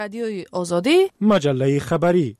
رادیوی آزادی، مجله خبری.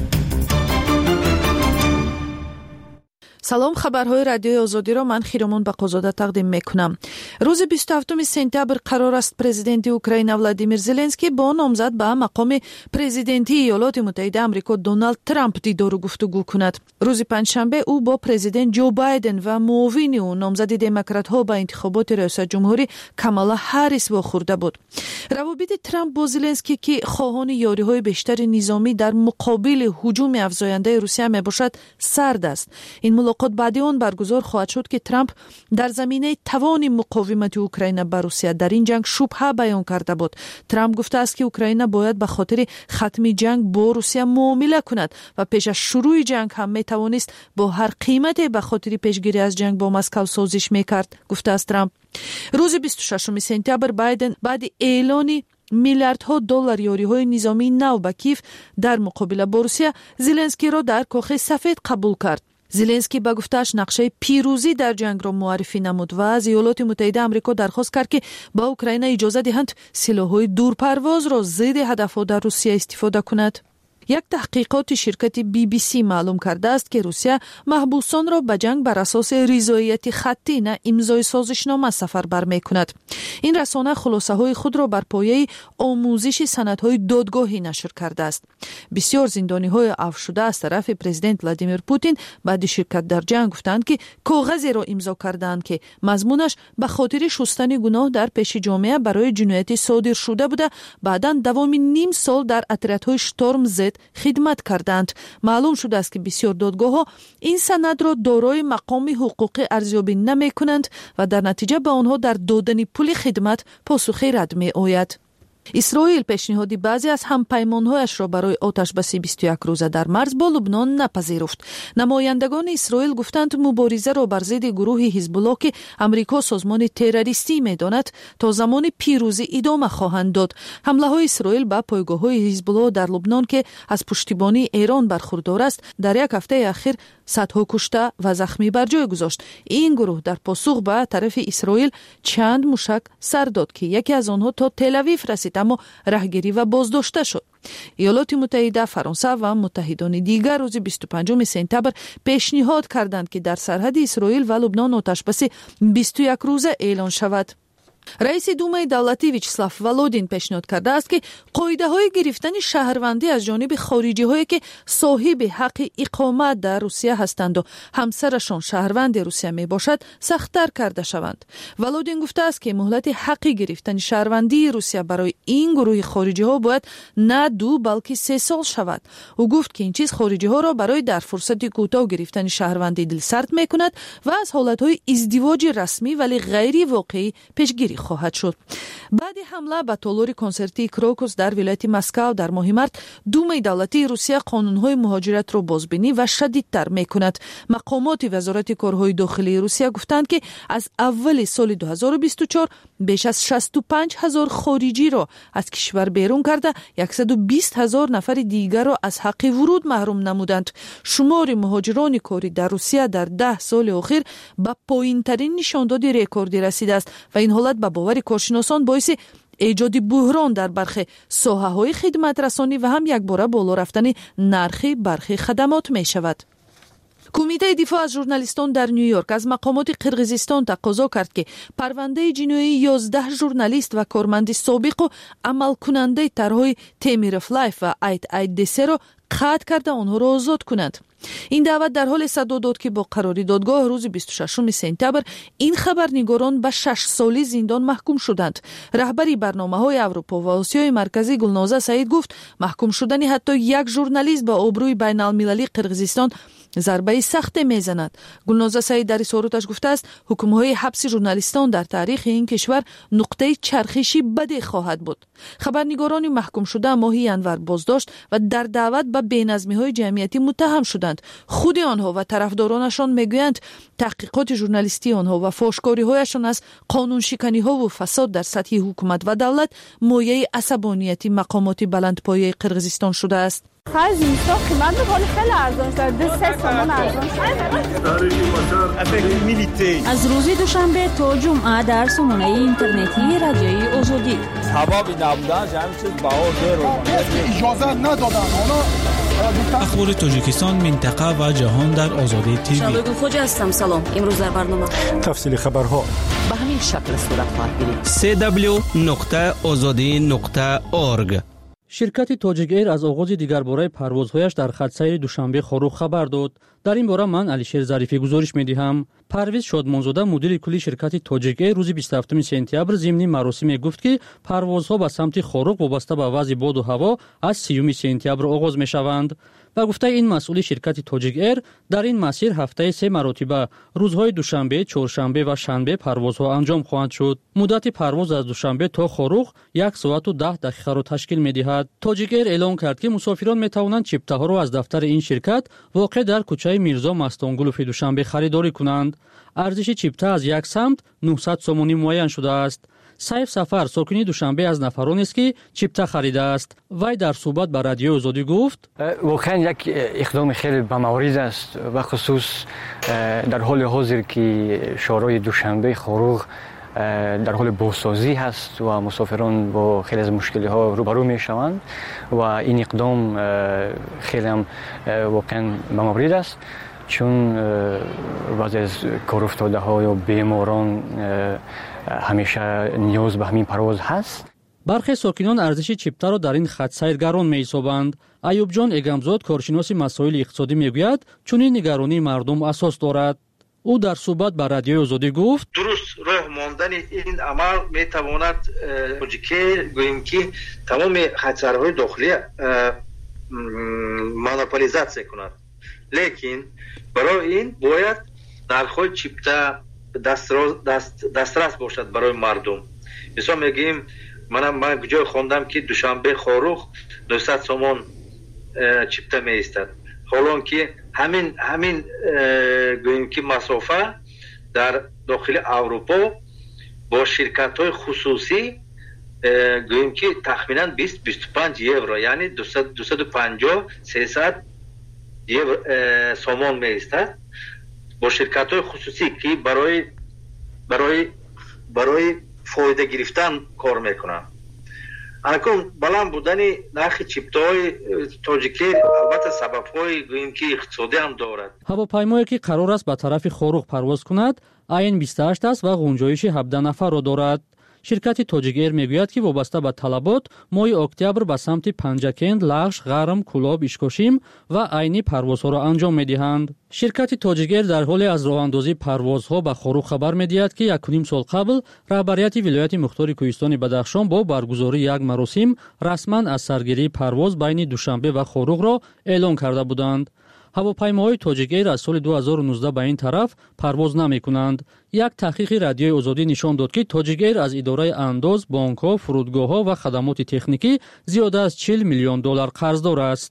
سلام، خبرهای رادیوی آزادی را من خیرمون بقازاده تقدیم میکنم. روز 27 سپتامبر قرار است پرزیدنت اوکراین ولادیمیر زلنسکی با نامزد به مقام پرزیدنتی ایالات متحده آمریکا دونالد ترامپ دیدار و گفتگو کند. روز پنجشنبه او با پرزیدنت جو بایدن و معاون او نامزد دموکرات ها به انتخابات ریاست جمهوری کامالا هریس واخورده بود. روابط ترامپ با زلنسکی که خواهان یاری‌های بیشتر نظامی در مقابل هجوم افزاینده روسیه میباشد سرد است. این ملاقات بعد آن برگزار خواهد شد که ترامپ در زمینه توان مقاومت اوکراین بر روسیه در این جنگ شبهه بیان کرده بود. ترامپ گفته است که اوکراین باید به خاطر ختم جنگ با روسیه معامله کند و پیش از شروع جنگ هم میتوانست با هر قیمتی به خاطر پیشگیری از جنگ با مسکو سازش میکرد، گفته است ترامپ. روز 26 سپتامبر بایدن بعد اعلان میلیاردها دلار یاری‌های نظامی نو به کیف در مقابله با روسیه زلنسکی را در کاخ سفید قبول کرد. زلنسکی با گفته‌اش نقشه پیروزی در جنگ را معرفی نمود و از ایالات متحده آمریکا درخواست کرد که با اوکراین اجازه دهند سلاح‌های دورپرواز را ضد هدف‌ها در روسیه استفاده کند. یک تحقیقات شرکت BBC معلوم کرده است که روسیه محبوسان را به جنگ بر اساس رضایت خطی نه امضای سازشنامه سفربر می‌کند. این رسانه خلاصه‌های خود را بر پایه آموزش سندهای دادگاهی نشر کرده است. بسیار زندانی‌های عفو شده از طرف پرزیدنت ولادیمیر پوتین بعد شرکت در جنگ گفتند که کاغذی را امضا کردند که مضمونش به خاطر شستن گناه در پیش جامعه برای جنایت صادر شده بوده، بعداً دوام نیم سال در اتریت‌های شتورم زد خدمت کردند. معلوم شده است که بسیار دادگاه‌ها این سند را دارای مقام حقوقی ارزیابی نمی‌کنند و در نتیجه به آنها در دادن پول خدمت پاسخی رد می‌آید. اسرائیل پیشنهاد بعضی از همپیمان‌هایش را برای آتش‌بسی 21 روزه در مرز با لبنان نپذیرفت. نمایندگان اسرائیل گفتند مبارزه را بر ضد گروه حزب الله که امریکا سازمان تروریستی می‌داند تا زمان پیروزی ادامه خواهند داد. حمله‌های اسرائیل به پایگاه‌های حزب الله در لبنان که از پشتیبانی ایران برخوردار است در یک هفته اخیر صدها کشته و زخمی بر جای گذاشت. این گروه در پاسخ به طرف اسرائیل چند موشک سر داد که یکی از آنها تا تل‌آویو رسید اما رهگیری و بازداشته شد. ایالات متحده، فرانسه و متحدان دیگر روز 25 سپتامبر پیشنهاد کردند که در سرحد اسرائیل و لبنان آتش‌بسی 21 روزه اعلان شود. رئیس دومای دولتی ویچسلاف ولودین پیشنهاد کرده است که قاعده‌های گرفتن شهروندی از جانب خارجی‌هایی که صاحب حق اقامت در روسیه هستند و همسرشان شهروند روسیه میباشد سخت‌تر کرده شوند. ولودین گفته است که مهلت حق گرفتن شهروندی روسیه برای این گروه خارجی‌ها باید نه 2 بلکه 3 سال شود. او گفت که این چیز خارجی‌ها را برای در فرصت کوتاه گرفتن شهروندی دلسرد می‌کند و از حالت‌های ازدواج رسمی ولی غیر واقعی پیشگیری خواهد شد. بعد حمله به تالار کنسرتی کروکوس در ولایت مسکو در ماه مارس، دومای دولتی روسیه قانون‌های مهاجرت را بازبینی و شدیدتر می‌کند. مقامات وزارت کارهای داخلی روسیه گفتند که از اول سال 2024 بیش از 65,000 خارجی را از کشور بیرون کرده 120,000 نفر دیگر را از حق ورود محروم نمودند. شمار مهاجران کاری در روسیه در 10 سال اخیر به پایین‌ترین نشانداد رکوردی رسیده است و این حالت به باور کارشناسان باعث ایجاد بحران در برخی ساحه‌های خدمت رسانی و هم یک باره بالا رفتن نرخ برخی خدمات می شود. کمیته دفاع از ژورنالیستان در نیویورک از مقامات قرقیزستان تقاضا کرد که پرونده جنایی 11 ژورنالیست و کارمند سابق و عمل کننده طرح‌های تیمیرف لایف و ایت دسه را قطع کرده آنها را آزاد کنند. این دعوت در حال صدر داد که با قرار دادگاه روز 26 سپتامبر این خبرنگاران به 6 سالی زندان محکوم شدند. رهبری برنامه‌های اروپا و آسیای مرکزی گلنازه سعید گفت محکوم شدن حتی یک ژورنالیست به آبروی بین‌المللی قرقیزستان ضربه سخت میزند. گلنازه سعید در اظهاراتش گفته است حکم‌های حبس ژورنالیستان در تاریخ این کشور نقطه چرخشی بدی خواهد بود. خبرنگاران محکوم شده ماه ینور بازداشت و در دعوت به بی‌نظمی‌های جمعیتی متهم شدند. خود آنها و طرفدارانشان میگویند تحقیقات ژورنالیستی آنها و فحش‌کاری‌هایشان از قانون شکنی‌ها و فساد در سطح حکومت و دولت مایه عصبانیت مقامات بلندپایه قرقیزستان شده است. خرج اینستا قیمت خیلی ارزان شد. 3 تومان ارزان شد. از روز دوشنبه تا جمعه در سامانه اینترنتی رادیوی آزادی. سبب نبودن همین چیز بهار اجازه ندادن. اخبار تاجیکستان، منطقه و جهان در آزادی تیوی. شبگون خوجا هستم. سلام. امروز در برنامه تفصیل خبرها به همین شکل صورت خواهد گرفت. www.azadi.org. شرکت تاجیک ایر از آغاز دیگرباره پروازهایش در خط سیر دوشنبه خروغ خبر داد. در این باره من علیشیر ظریفی گزارش می‌دهم. پرویز شادمانزاده مدیر کلی شرکت تاجیک ایر روز 27 سپتامبر ضمن مراسم گفت که پروازها به سمت خروغ وابسته به وضع باد و هوا از 30 سپتامبر آغاز می‌شوند. و گفته این مسئول شرکت تاجیک ایر در این مسیر هفته 3 مرتبه روزهای دوشنبه، چهارشنبه و شنبه پروازها انجام خواهند شد. مدت پرواز از دوشنبه تا خروغ 1 ساعت و 10 دقیقه را تشکیل می‌دهد. تاجیک ایر اعلام کرد که مسافران می‌توانند چیپته‌ها را از دفتر این شرکت واقع در کوچه میرزا مستانگولوف دوشنبه خریداری کنند. ارزش چیپته از یک سمت 900 سومانی معین شده است. سیف سفر ساکنی دوشنبه از نفرانی است که چیپته خریده است. وی در صحبت با رادیو آزادی گفت واقعا یک اقدام خیلی بامورد است و خصوص در حال حاضر که شورای دوشنبه خروغ در حال بازسازی هست و مسافران با خیلی از مشکلی ها روبرو می شوند و این اقدام خیلی هم واقعا بامورد است، چون بعضی از کارافتاده ها یا بیماران همیشه نیاز به همین پرواز هست. برخی ساکنان ارزش چیپته را در این خط سیر گران می‌یابند. ایوب جان اگمزاد کارشناس مسائل اقتصادی میگوید چون این نگرانی مردم اساس دارد. او در صحبت با رادیو آزادی گفت درست راه ماندن این عمل میتواند گوییم که تمام خطرهای داخلی مونوپولیزاسیون کند، لیکن برای این باید نرخ‌های چیپته دسترس باشد برای مردم. مثلا میگیم من کجا خوندم که دوشنبه خروغ 900 سومون چیپته میایستد، حالا که همین گوییم که مسافه در داخل اروپا با شرکت‌های خصوصی گوییم که تخمینا 20-25 یورو یعنی 250-300 سومون میایستد با شرکت‌های خصوصی که برای فایده گرفتن کار میکنن. اکنون بلند بودن نرخ چیپته‌های تاجیک ایر البته سبب‌های گوییم که اقتصادی هم دارد. هواپیمایی که قرار است به طرف خروغ پرواز کند عین 28 است و گنجایش 17 نفر را دارد. شرکت تاجیک ایر میگوید که وابسته به طلبات ماه اکتبر به سمت پنجکند، لغش، غرم، کولاب، اشکاشیم و عینی پروازها را انجام میدهند. شرکت تاجیک ایر در حال از راه اندازی پروازها به خروغ خبر میدهد که 1.5 سال قبل رهبریت ولایت مختار کوهستان بدخشان با برگزاری یک مراسم رسما از سرگیری پرواز بین دوشنبه و خروغ را اعلام کرده بودند. هواپیماهای تاجیک ایر از سال 2019 به این طرف پرواز نمی کنند. یک تحقیق رادیوی آزادی نشان داد که تاجیک ایر از اداره انداز، بانک‌ها، فرودگاه‌ها و خدمات تکنیکی زیاده از 40 میلیون دلار قرضدار است.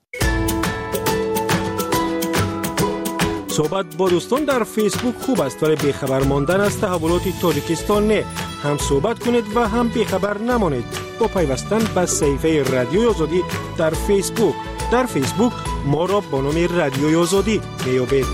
صحبت با دوستان در فیسبوک خوب است ولی بیخبر ماندن از تحولات تاجیکستان نه. هم صحبت کنید و هم بیخبر نمانید با پیوستن به صفحه رادیوی آزادی در فیسبوک. در فیسبوک ما را با نام رادیوی آزادی میابید.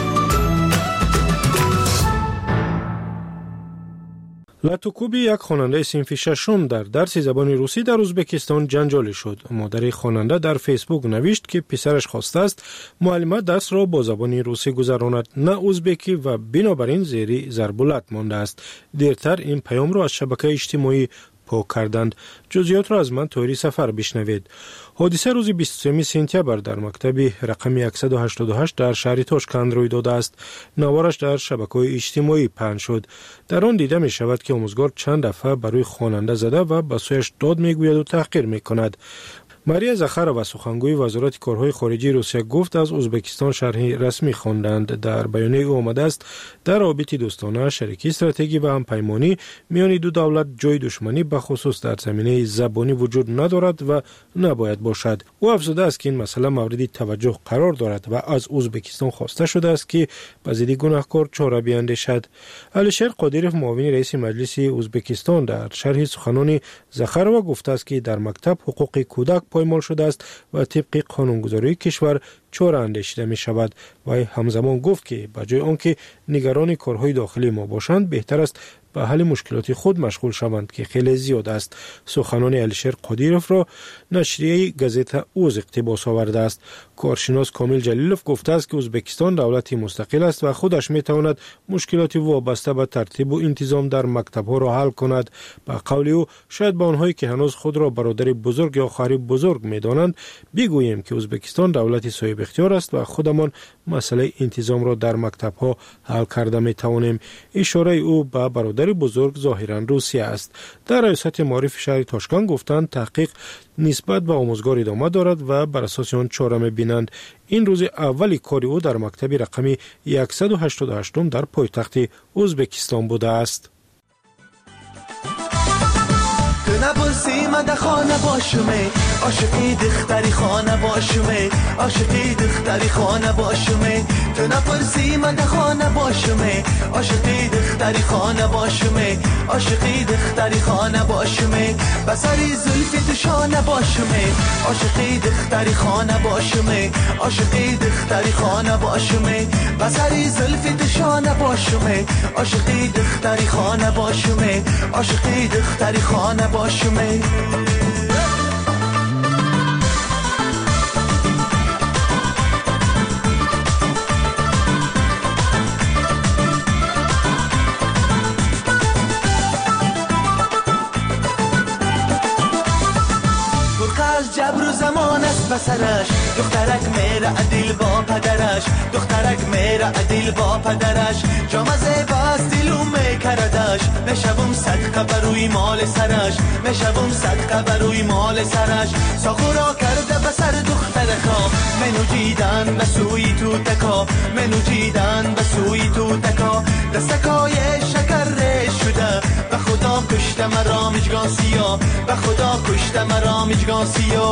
لاتوکوبی یک خواننده صنف ششم در درس زبان روسی در ازبکستان جنجالی شد. مادر خواننده در فیسبوک نوشت که پسرش خواسته است معلم درس را با زبان روسی گذراند نه ازبکی و بنابراین زیر ضرب العت مانده است. دیرتر این پیام را از شبکه اجتماعی پاک کردند. جزئیات را از من طوری سفر بشنوید. حادثه روز 23 سپتامبر در مکتب رقم 188 در شهر تاشکند روی داده است. نوارش در شبکه‌های اجتماعی پخش شد. در آن دیده می شود که آموزگار چند دفعه برای خواننده زده و به سویش داد میگوید و تحقیر میکند. ماریا زخارова سخنگوی وزارت کارهای خارجی روسیه گفت از ازبکستان شرح رسمی خواندند. در بیانیه او آمده است در روابط دوستانه، شریکی استراتژی و همپیمانی میان دو دولت جای دشمنی به خصوص در زمینه زبانی وجود ندارد و نباید باشد. او افزوده است که این مسئله مورد توجه قرار دارد و از ازبکستان خواسته شده است که به ضد گناهکار چاره بیاندیشد. علیشیر قادریف معاون رئیس مجلس ازبکستان در شرح سخنان زخارova گفته است که در مکتب حقوق کودک پایمال شده است و طبق قانونگذاری کشور چاره اندیشیده می شود. و همزمان گفت که به جای آنکه نگران کارهای داخلی ما باشند بهتر است به حل مشکلات خود مشغول شوند که خیلی زیاد است. سخنان علیشیر قادیروف را نشریه گزیت اوز اقتباس آورده است. کارشناس کامل جلیلوف گفته است که ازبکستان دولتی مستقل است و خودش می تواند مشکلات وابسته به ترتیب و انتظام در مکتب‌ها را حل کند. به قول او شاید به آنهایی که هنوز خود را برادر بزرگ یا خواهر بزرگ می دانند بگوییم که ازبکستان دولتی صاحب اختیار است و خودمان مسئله انتظام را در مکتب‌ها حل کرده می توانیم. اشاره او به برادر بزرگ ظاهرا روسیه است. در ریاست معارف شهر تاشکند گفتند تحقیق نسبت به آموزگار ادامه دارد و بر اساس آن چاره می‌بینند. این روز اولی کار او در مکتب رقمی 188 در پایتخت ازبکستان بوده است. نپرسی مده خانه باشمه عاشقی دختری خانه باشمه عاشقی دختری خانه باشمه تو نپرسی مده خانه باشمه عاشقی دختری خانه باشمه عاشقی دختری خانه باشمه بسری زلفی شانه باشمه عاشقی دختری خانه باشمه عاشقی دختری خانه باشمه بسری زلفی شانه باشمه عاشقی دختری خانه باشمه عاشقی دختری خانه باشمه جبر و زمان است بسرش دخترک میره عدیل با پدرش دخترک میره عدیل با پدرش جامزه باز دیلو میکردش میشوم صدقه بروی مال سرش میشوم صدقه بروی مال سرش ساخورا کرده بسر دخترکا منو جیدن بسوی تو تکا منو جیدن بسوی تو تکا دستکای شکر ریش شده به خدا کشته مرا مجگان سیا به خدا کشته مرا مجگان سیا.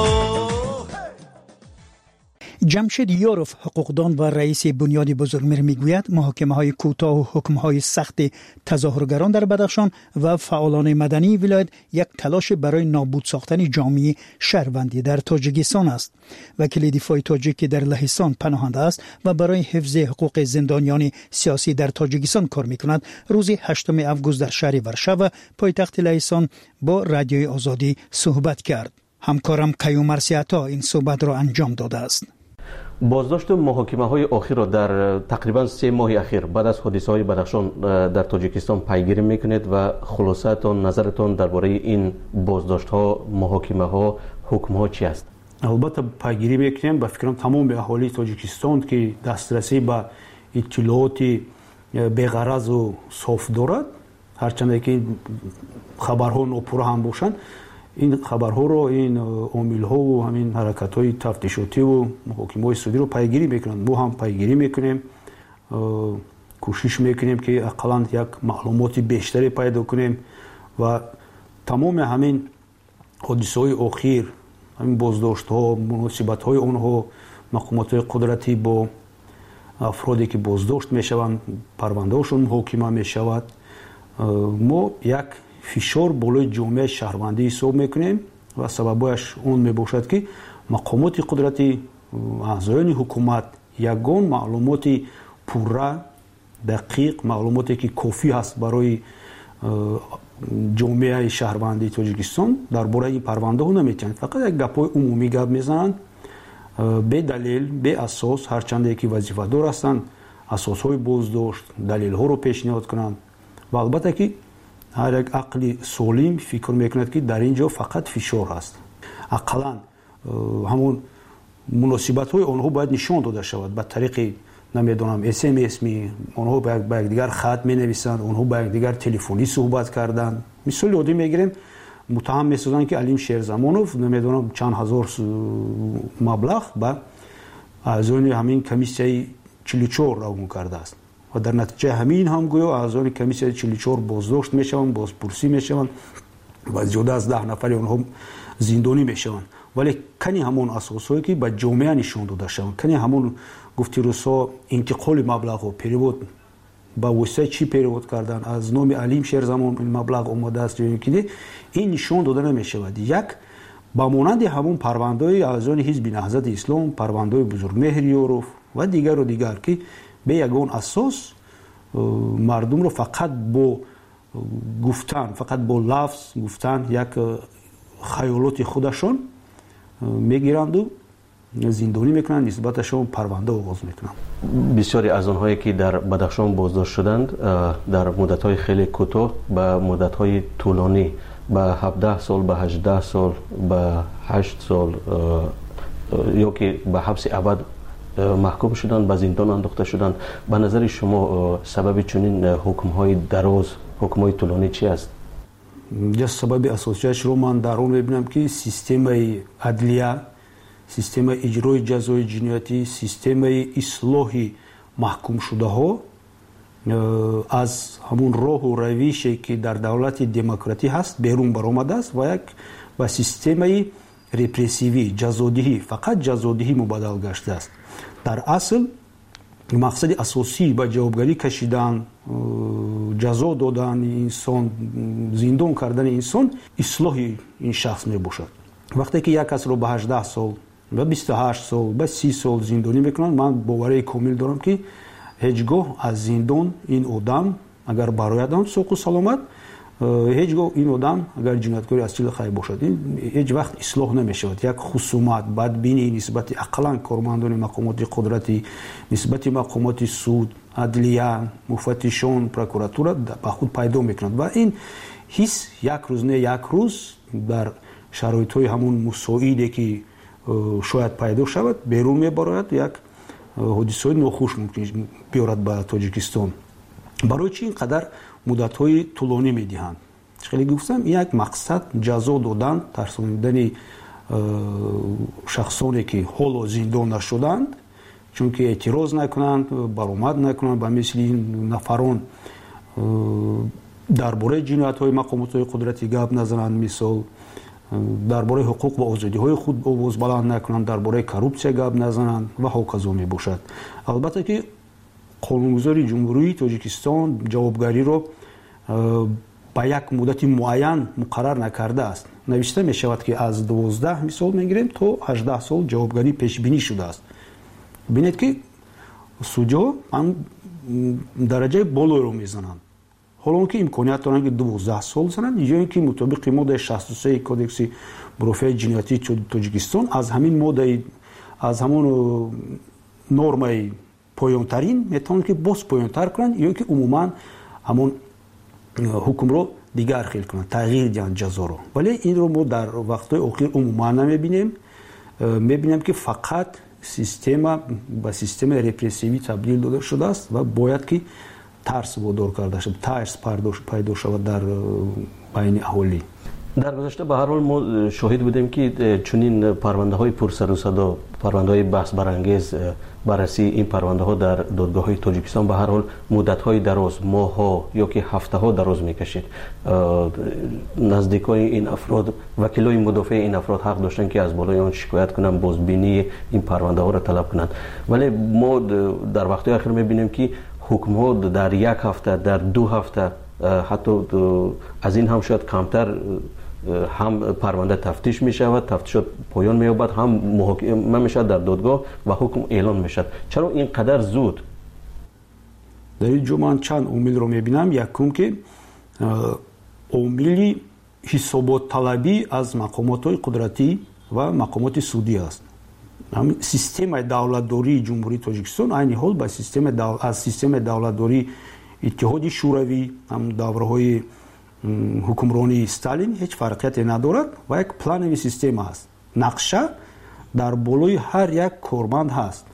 جمشید یاروف حقوقدان و رئیس بنیاد بزرگمیر میگوید محاکمه‌های کوتاه و حکم‌های سخت تظاهرگران در بدخشان و فعالان مدنی ولایت یک تلاش برای نابود ساختن جامعه شهروندی در تاجیکستان است. وکیل دفاع تاجیک در لهستان پناهنده است و برای حفظ حقوق زندانیان سیاسی در تاجیکستان کار می‌کند. روز 8 اوگوست در شهر ورشو پایتخت لهستان با رادیوی آزادی صحبت کرد. همکارم کیوم مرسیعتا این صحبت را انجام داده است. بازداشت محاکمه‌های اخیر را در تقریبا 3 ماه اخیر بعد از حادثه‌های بدخشان در تاجیکستان پیگیری میکنید و خلاصه‌تان نظرتان درباره این بازداشت‌ها، محاکمه‌ها، حکم‌ها چی است؟ البته پیگیری میکنیم. به فکرم تمام اهالی تاجیکستان که دسترسی به اطلاعات بی‌غرض و صاف دارد، هرچند که خبرها ناپورا هم باشند، این خبرها رو این عامل‌ها و همین حرکت‌های تفتیشاتی و محاکمه‌های سودی رو پیگیری میکنند. ما هم پیگیری میکنیم، کوشش میکنیم که اقلاً یک معلومات بیشتری پیدا کنیم و تمام همین حادثه‌های اخیر، همین بازداشت‌ها، مناسبت‌های اونها، مقامات قدرتی با افرادی که بازداشت میشوند، پرونده‌هاشون محاکمه میشود، ما یک فشار بالای جامعه شهروندی حساب میکنیم و سببش اون میباشد که مقامات قدرتی، اعضایان حکومت یگان معلومات پوره، دقیق، معلوماتی که کافی هست برای جامعه شهروندی تاجیکستان درباره این پرونده ها نمیتونند. فقط یک گپای عمومی گپ میزنند به دلیل، به اساس، هرچند که وظیفه دار هستند اساس های بازداشت، دلیل ها رو پیشنهاد کنند و البته که هر یک عقل سالم فکر میکند که در اینجا فقط فشار هست. اقلا همون مناسبت های آنها باید نشان داده شود به طریق نمیدونم SMS می، آنها با یکدیگر خط می نویسند، آنها با یکدیگر تلفنی صحبت کردند. مثال یادی میگیریم متهم میسازند که علیم شیرزمانوف نمیدونم چند هزار مبلغ با اعضای همین کمیسیه 44 راون کرده است و در نتیجه همین هم گویا اعضای کمیسیه 44 بازداشت میشوند، بازپرسی میشوند و زیاده از 10 نفر اونها زندانی میشوند. ولی کنی همون اساسایی که به جامعه نشان داده شوند، کنی همون گفتی روسا انتقال مبلغ و پیرود با واسطه چی پیرود کردن از نام علیم شیرزمان این مبلغ اومده است که این نشان داده نمیشود. یک ба монанди ҳамон парвандаҳои аз они ҳизби наҳзати ислом, парвандаҳои Бузургмеҳриёров ва дигару дигар ки бе ягон асос мардумро фақат бо гуфтан, фақат бо лафз гуфтан як хаёлоти худашон мегиранду зиндонӣ мекунанд, нисбаташон парванда оғоз мекунанд. бисёре аз онҳое ки дар Бадахшон боздошт шуданд дар муддатҳои хеле кӯтоҳ ба муддатҳои тӯлонӣ ба 17 сол, ба 18 сол, ба 8 сол ё ки ба ҳабси абад маҳкум шуданд, ба зиндон андохта шуданд. ба назари шумо сабаби чунин ҳукмҳои дароз, ҳукмҳои тӯлонӣ чи аст? сабаби асосиашро ман дар он мебинам ки системаи адлия, системаи иҷрои ҷазои ҷиноятӣ, системаи ислоҳи маҳкумшудаҳо аз ҳамун роҳу равише ки дар давлати демократӣ ҳаст берун баромадааст ва системаи репрессивӣ, ҷазодиҳӣ, фақат ҷазодиҳӣ мубаддал гаштааст. дар асл мақсади асосӣ ба ҷавобгарӣ кашидан, ҷазо додани инсон, зиндон кардани инсон ислоҳи ин шахс мебошад. вақте ки як касро ба 18 сол, ба 28 сол, ба 30 сол зиндонӣ мекунанд, ман боварии комил дорам ки ҳеҷ гоҳ аз зиндон ин одам агар бароядам соқу саломат, ҳеҷ гоҳ ин одам агар ҷинояткори асчил хай бошад, ҳеҷ вақт ислоҳ намешавад. як хусумат, бадбинӣ нисбати ақаллан кормандони мақомоти қудратӣ, нисбати мақомоти суд, адлия, муфаттишон, прокуратура ба худ пайдо мекунад ва ин ҳис як рӯз не як рӯз дар шароитҳои ҳамун мусоиде ки шояд пайдо шавад берун мебарояд, як ҳодисаҳои нохуш мумкин биёрад ба Тоҷикистон. барои чӣ ин қадар муддатҳои тӯлонӣ медиҳанд? хеле гуфтам, ин як мақсад ҷазо додан, тарсонидани шахсоне ки ҳоло зиндон нашуданд, чунки эътироз накунанд, баромад накунанд ба мисли ин нафарон дар бораи ҷиноятҳои мақомотҳои қудратӣ гап назананд, мисол дар бораи ҳуқуқ ва озодиҳои худ овоз баланд накунанд, дар бораи коррупсия гап назананд ва ҳоказо мебошад. албатта ки қонунгузори ҷумҳурии Тоҷикистон ҷавобгариро ба як муддати муайян муқаррар накардааст. навишта мешавад ки аз 12 мисол мегирем то 18 сол ҷавобгарӣ пешбинӣ шудааст. бинед ки судҳо дараҷаи болоеро мезананд. ҳоло он ки имконият доранд ки 12 сол зананд, ё ин ки мутобиқи моддаи 63 кодекси мурофиаи ҷиноятии Тоҷикистон аз ҳамин моддаи аз ҳамон нормаи поёнтарин метавонанд ки боз поёнтар кунанд, ё ки умуман ҳамон ҳукмро дигар хел кунанд, тағйир диҳанд ҷазоро. вале инро мо дар вақтҳои охир умуман намебинем. мебинем ки фақат система ба системаи репрессивӣ табдил дода шудааст ва бояд ки тарс водор карда шуд, тарс пайдо шавад дар байни аҳолӣ. дар гузашта ба ҳар ҳол мо шоҳид будем ки чунин парвандаҳои пурсару садо, парвандаҳои баҳсбарангез, баррасии ин парвандаҳо дар додгоҳҳои Тоҷикистон ба ҳар ҳол муддатҳои дароз, моҳҳо ё ки ҳафтаҳо дароз мекашид. наздикои ин афрод, вакилои мудофиаи ин афрод ҳақ доштанд ки аз болои он шикоят кунанд, бозбинии ин парвандаҳоро талаб кунанд. вале мо дар вақтҳои ахир мебинем ки ҳукмҳо дар як ҳафта, дар 2 ҳафта, ҳатто аз ин ҳам шояд камтар ҳам парванда тафтиш мешавад, тафтишот поён меёбад, ҳам муҳокима мешавад дар додгоҳ ва ҳукм эълон мешавад. чаро ин қадар зуд? дар ин ҷо ман чанд омилро мебинам. якум ки омили ҳисоботталабӣ аз мақомотҳои қудратӣ ва мақомоти судӣ аст. системаи давлатдории ҷумҳурии Тоҷикистон айни ҳол ба аз системаи давлатдории иттиҳоди шӯравӣ, ҳам давраҳои ҳукмронии Сталин ҳеҷ фарқияте надорад ва як планови система аст. нақша дар болои ҳар як корманд ҳаст.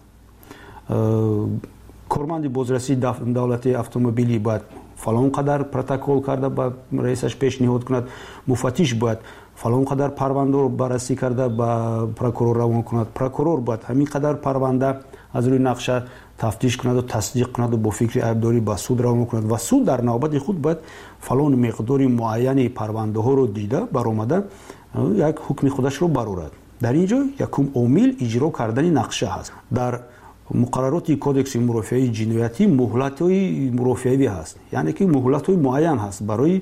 корманди бозрасии давлати автомобилӣ бояд фалон қадар протокол карда ба раисаш пешниҳод кунад, муфаттиш бояд фалон қадар парвандаро баррасӣ карда ба прокурор равон кунад, прокурор бояд ҳамин қадар парванда аз рӯи нақша тафтиш кунаду тасдиқ кунаду бо фикри айбдорӣ ба суд равон кунад ва суд дар навбати худ бояд фалон миқдори муайяни парвандаҳоро дида баромада як ҳукми худашро барорад. дар ин ҷо якум омил иҷро кардани нақша ҳаст. дар муқаррароти кодекси мурофиаи ҷиноятӣ муҳлатҳои мурофиавӣ ҳаст, яъне ки муҳлатҳои муайян ҳаст барои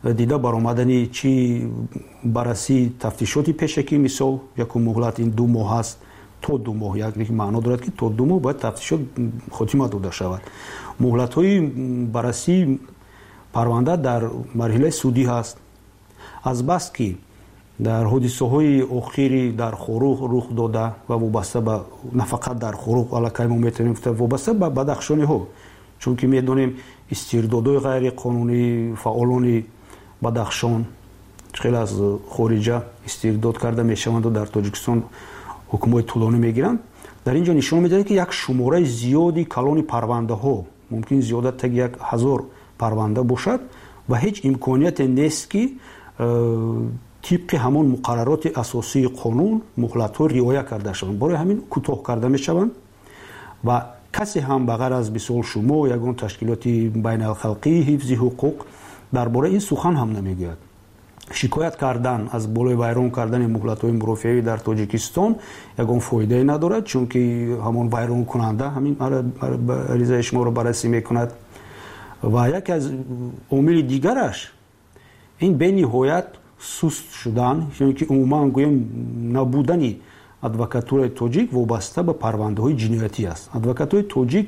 دیده برآمدنی چی بررسی تفتیشاتی پیشکی مثال یک مهلت این 2 ماه است تا 2 ماه یک معنا دارد که تا 2 ماه باید تفتیشات خاتمه داده شود. مهلت های بررسی پرونده در مرحله سودی هست. از بس که در حادثه های اخیری در خوروغ رخ داده و وابسته به نه فقط در خوروغ علاقه ما میتونیم وابسته به بدخشانی ها، چون که میدونیم استردادهای غیر قانونی فعالان بدخشان خیلی از خارجه استرداد کرده میشوند و در تاجیکستان حکمای طولانی میگیرند. در اینجا نشون میده که یک شماره زیادی کلان پرونده ها ممکن زیادت تا 1000 پرونده باشد و هیچ امکانیت نیست که طبق همون مقررات اساسی قانون مهلت ها رعایت کرده شوند. برای همین کوتاه کرده میشوند و کسی هم بغیر از مثال شما یگان تشکیلات بین الخلقی حفظ حقوق درباره این سخن هم نمیگوید. شکایت کردن از بالای ویران کردن مهلت‌های مرافعه در تاجیکستان یگان فایده ندارد، چون که همون ویران کننده همین عریضه شما رو بررسی میکند و یک از عامل دیگرش این به نهایت سست شدن، یعنی که عموما گویم نبودن ادوکاتور تاجیک وابسته به پرونده های جنایتی است. ادوکاتور تاجیک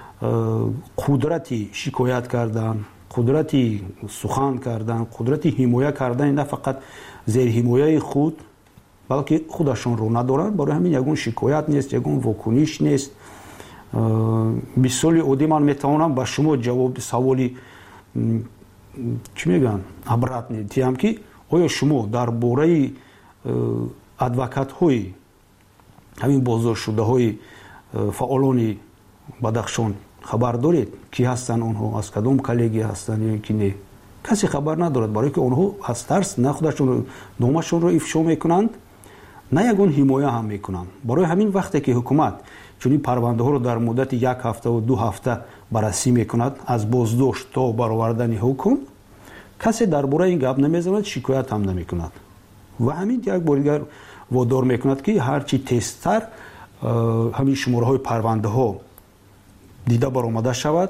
قدرتی شکایت کردن، قدرتی سخن کردن، قدرتی حمایت کردن نه فقط زیر حمایه خود بلکه خودشان رو ندارند. برای همین یگون شکایت نیست، یگون واکنش نیست. مثال عادی من میتوانم با شما جواب سوالی چی میگن عبارت ندیم که آیا شما درباره ادوکات های همین بازداشت شده های فعالان بدخشان خبر دارید؟ کی هستند آنها؟ از کدام کالگی هستند یا کی نه؟ کسی خبر ندارد، برای که آنها از ترس نه خودشون نامشون رو افشا میکنند نه یگون حمایه هم میکنند. برای همین وقتی که حکومت چون این پرونده ها رو در مدت 1 هفته و 2 هفته بررسی میکند از بازداشت تا برآوردن حکم، کسی درباره این گپ نمیزند، شکایت هم نمیکند و همین یک بار دیگر وادار میکند که هرچی تیزتر همین شماره های پرونده ها دیده برآمده شود،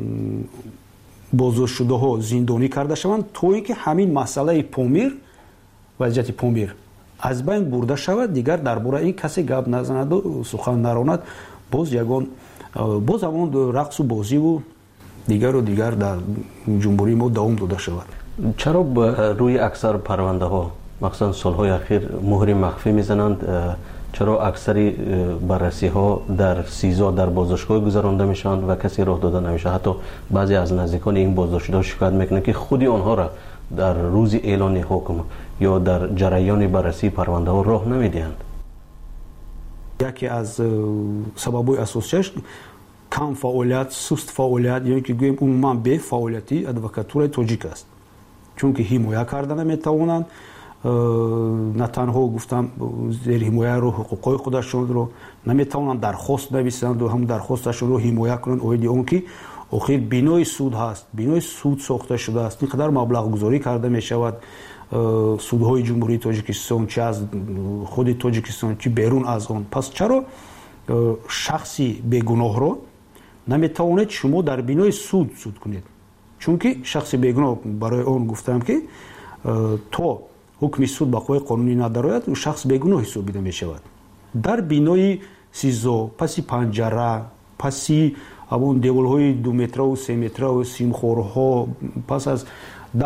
بازداشت شده ها زندانی کرده شوند تا اینکه همین مسئله پامیر وضعیت پامیر از بین برده شود، دیگر درباره این کسی گپ نزند و سخن نراند. باز یگان باز همون رقص و بازی و دیگر در جمهوری ما دوام داده شود. چرا روی اکثر پرونده ها مخصوصا سالهای اخیر مهر مخفی میزنند؟ چرا اکثری بررسی ها در سیزا در بازداشتگاه گذرانده میشن و کسی راه داده نمیشه؟ حتی بعضی از نزدیکان این بازداشتی‌ها شکایت میکنن که خودی آنها را در روز اعلان حکم یا در جریان بررسی پرونده ها راه نمیدهند. یکی از سبب‌های اساسیش کم فعالیت، سست فعالیت، یعنی که گویم عموما به فعالیتی ادوکاتور تاجیک است، چون که حمایت کردن نمیتوانند، نه تنها گفتم زیر حمایه رو حقوقای خودشون رو نمیتوانند درخواست نویسند و هم درخواستشون رو حمایت کنند اویدی اون که آخر بینای سود هست، بینای سود ساخته شده است، اینقدر مبلغ گذاری کرده می شود سودهای جمهوری تاجیکستان چه از خود تاجیکستان چه بیرون از آن. پس چرا شخصی بیگناه رو نمیتوانید شما در بینای سود کنید؟ چون که شخص بیگناه برای اون گفتم که تا حکم سود به قوه قانونی ندارد شخص بیگناه حسابیده می شود. در بینای سیزا، پسی پنجره، پسی همون دیوال‌های 2 متر و 3 متر و سیمخورها، پس از 10-12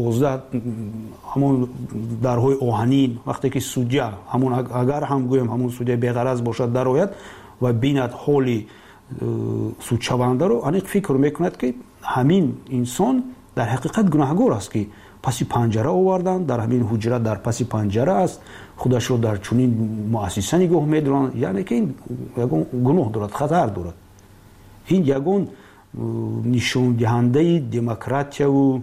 همون درهای آهنین، وقتی که سودجه همون اگر هم گویم همون سودجه بی‌غرض باشد در آید و بیند حالی سودشونده رو، انیق فکر میکند که همین انسان در حقیقت گناهگار است که پسی پنجره آوردن، در همین حجره در پسی پنجره است، خودش رو در چنین مؤسسه نگاه می‌دارن، یعنی که این یگان گناه دارد، خطر دارد. این یگان نشان دهنده دموکراسی و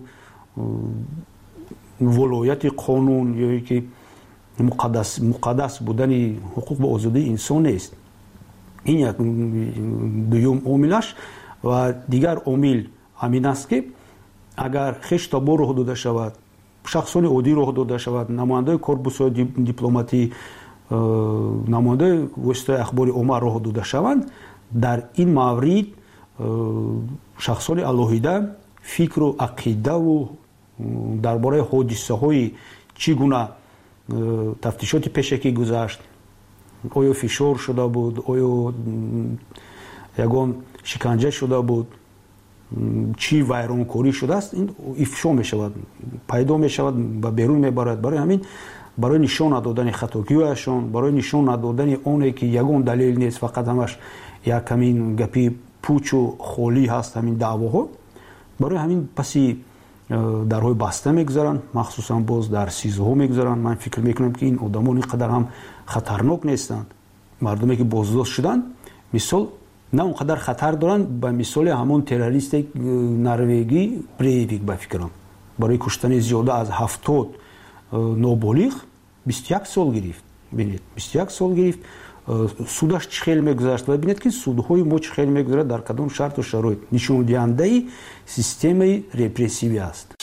ولایت قانون یا که مقدس بودن حقوق و آزادی انسان است. این یک دوم عاملش و دیگر عامل همین است که اگر خشتابار راه داده شود، شخصان عادی راه داده شود، نماینده کورپوس دیپلماتی، نماینده واسطه اخبار عامه راه داده شوند، در این مورد شخصان الهیده فکر و عقیده و درباره حادثه‌های چگونه تفتیشات پیشکی گذشت، آیا فشار شده بود، آیا یگان شکنجه شده بود، چی ویرانکاری شده است، این افشا می شود، پیدا می شود و بیرون می برد. برای همین برای نشان ندادن خطاگی‌هایشان، برای نشان ندادن آنی که یگان دلیل نیست، فقط همش یک همین گپی پوچ و خالی هست همین دعواها، برای همین پسی درهای بسته میگذارن، مخصوصا باز در 13 میگذارن. من فکر میکنم که این آدمان اینقدر هم خطرناک نیستند. مردمی که بازداشت شدن مثال نه اونقدر خطر دارن به مثال همون تروریست نروژی بریویک به فکرم برای کشتن زیاده از 70 نابالغ 21 سال گرفت. ببینید 21 سال گرفت. سودش چخیل میگذشت و ببینید که سودهای ما چخیل میگذره در کدام شرط و شرایط، نشون دهنده سیستم رپرسیوی است.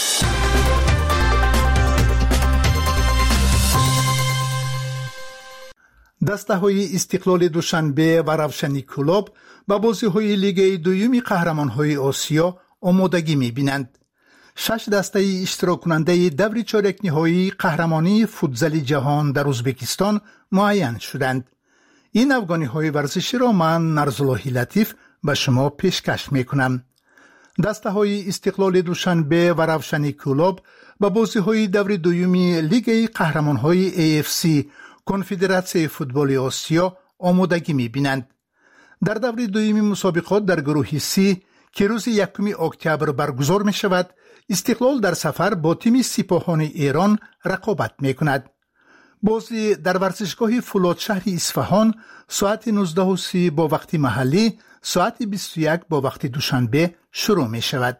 دسته‌های استقلال دوشنبه و روشنی کلوب به بازی‌های لیگ دوم قهرمان‌های آسیا آمادگی می‌بینند. 6 دسته اشتراک کننده دور چهارک نهایی قهرمانی فوتزال جهان در ازبکستان معین شدند. این افغانی‌های ورزشی را من نرزالله لطیف به شما پیشکش می‌کنم. دسته‌های استقلال دوشنبه و روشنی کلوب به بازی‌های دور دوم لیگ قهرمان‌های AFC کنفدراسیون فوتبال آسیا آمادگی می‌بینند. در دور دوم مسابقات در گروه C که روز 1 اکتبر برگزار می‌شود، استقلال در سفر با تیم سپاهان ایران رقابت می‌کند. بازی در ورزشگاه فولاد شهر اصفهان ساعت 19:30 با وقت محلی، ساعت 21 با وقت دوشنبه شروع می‌شود.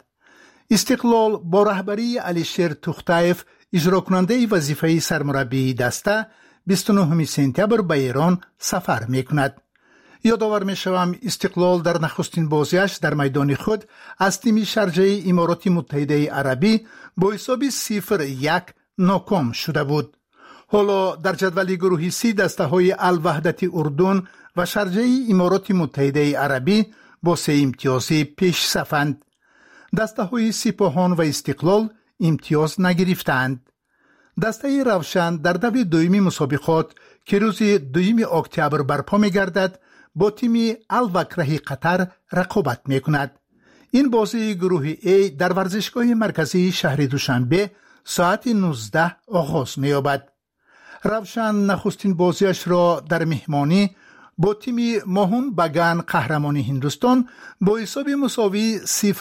استقلال با رهبری علیشیر توختایف اجرا کننده وظیفه سرمربی دسته 29 سپتامبر به ایران سفر می‌کند. یادآور می‌شوم استقلال در نخستین بازیش در میدان خود از تیم شارجه امارات متحده عربی با حساب 0-1 ناکام شده بود. حالا در جدول گروه C دسته‌های الوحدت اردن و شارجه امارات متحده عربی با 3 امتیاز پیش صفند. دسته‌های سپاهان و استقلال امتیاز نگرفتند. دسته روشن در دور دومی مسابقات که روز 2 اکتبر برپا می‌گردد با تیم الوکره قطر رقابت می‌کند. این بازی گروه A در ورزشگاه مرکزی شهر دوشنبه ساعت 19 آغاز می‌یابد. روشن نخستین بازیش را در مهمانی با تیم ماهون بگان قهرمان هندوستان با حساب مساوی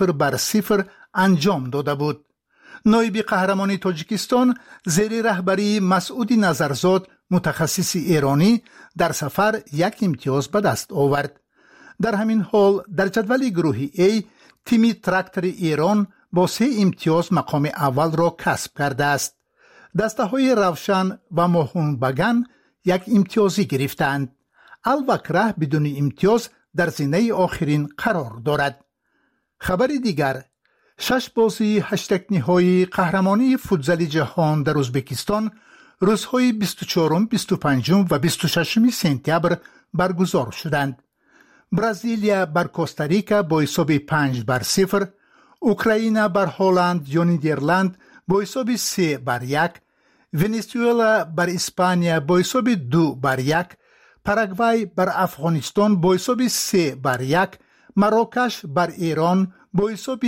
0-0 انجام داده بود. نایب قهرمان تاجیکستان زیر رهبری مسعود نظرزاد متخصص ایرانی در سفر 1 امتیاز به دست آورد. در همین حال در جدول گروه A تیم تراکتور ایران با 3 امتیاز مقام اول را کسب کرده است. دسته‌های روشن و ماهون بگان 1 امتیازی گرفتند. الوکره بدون امتیاز در زینه آخرین قرار دارد. خبر دیگر 6 بازی 8 نهایی قهرمانی فوتزال جهان در ازبکستان روزهای 24، 25 و 26 سپتامبر برگزار شدند. برزیلیا بر کوستاریکا با حساب 5-0، اوکراین بر هلند یا نیدرلند با حساب 3-1، ونزوئلا بر اسپانیا با حساب 2-1، پاراگوای بر افغانستان با حساب 3-1، مراکش بر ایران با حساب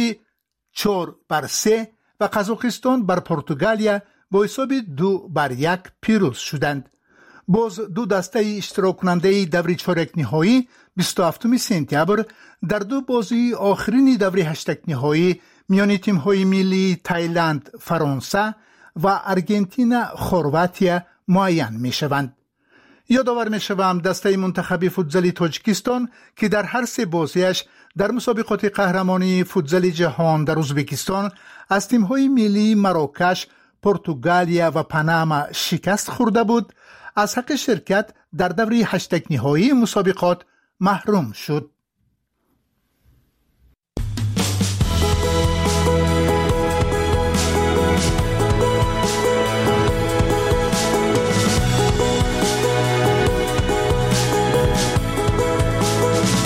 4-3 و قزاقستان بر پرتغالیا با حساب 2-1 پیروز شدند. باز دو دسته اشتراک کننده دور چهارک نهایی 27 سپتامبر در 2 بازی آخرین دور 8 نهایی میان تیم‌های ملی تایلند، فرانسه و ارژانتین، خرواتیا معین می‌شوند. یادآور می‌شوم دسته منتخب فوتزال تاجیکستان که در هر 3 بازیش در مسابقات قهرمانی فوتزال جهان در ازبکستان از تیم‌های ملی مراکش، پرتغالیا و پاناما شکست خورده بود، از حق شرکت در دور 8 نهایی مسابقات محروم شد.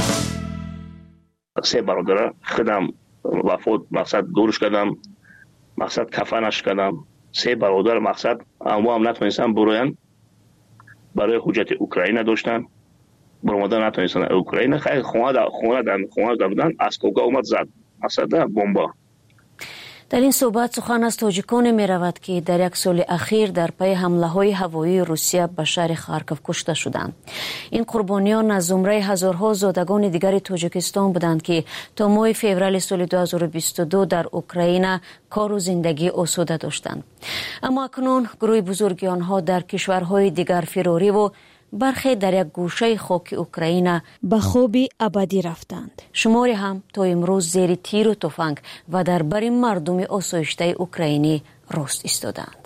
سه برادر خودم وفات مقصد دورش کردم مقصد کفنش کردم. 3 برادر مقصد اما هم نتونستن بروین، برای حجت اوکراین داشتن، برآمدن نتونستن اوکراین. خیلی خونه دادن، اسکوگا اومد زد مقصد بمب. در این صحبت سخن از تاجیکان می رود که در یک سال اخیر در پی حمله های هوایی روسیه به شهر خارکوف کشته شدند. این قربانیان از زمره هزارها زادگان دیگر تاجیکستان بودند که تا ماه فوریه سال 2022 در اوکراین کار و زندگی آسوده داشتند. اما اکنون گروه بزرگی آنها در کشورهای دیگر فراری و برخی در یک گوشه خاک اوکراین به خوابی ابدی رفتند. شماری هم تا امروز زیر تیر و تفنگ و در بر مردم آسایشته اوکراینی راست ایستادند.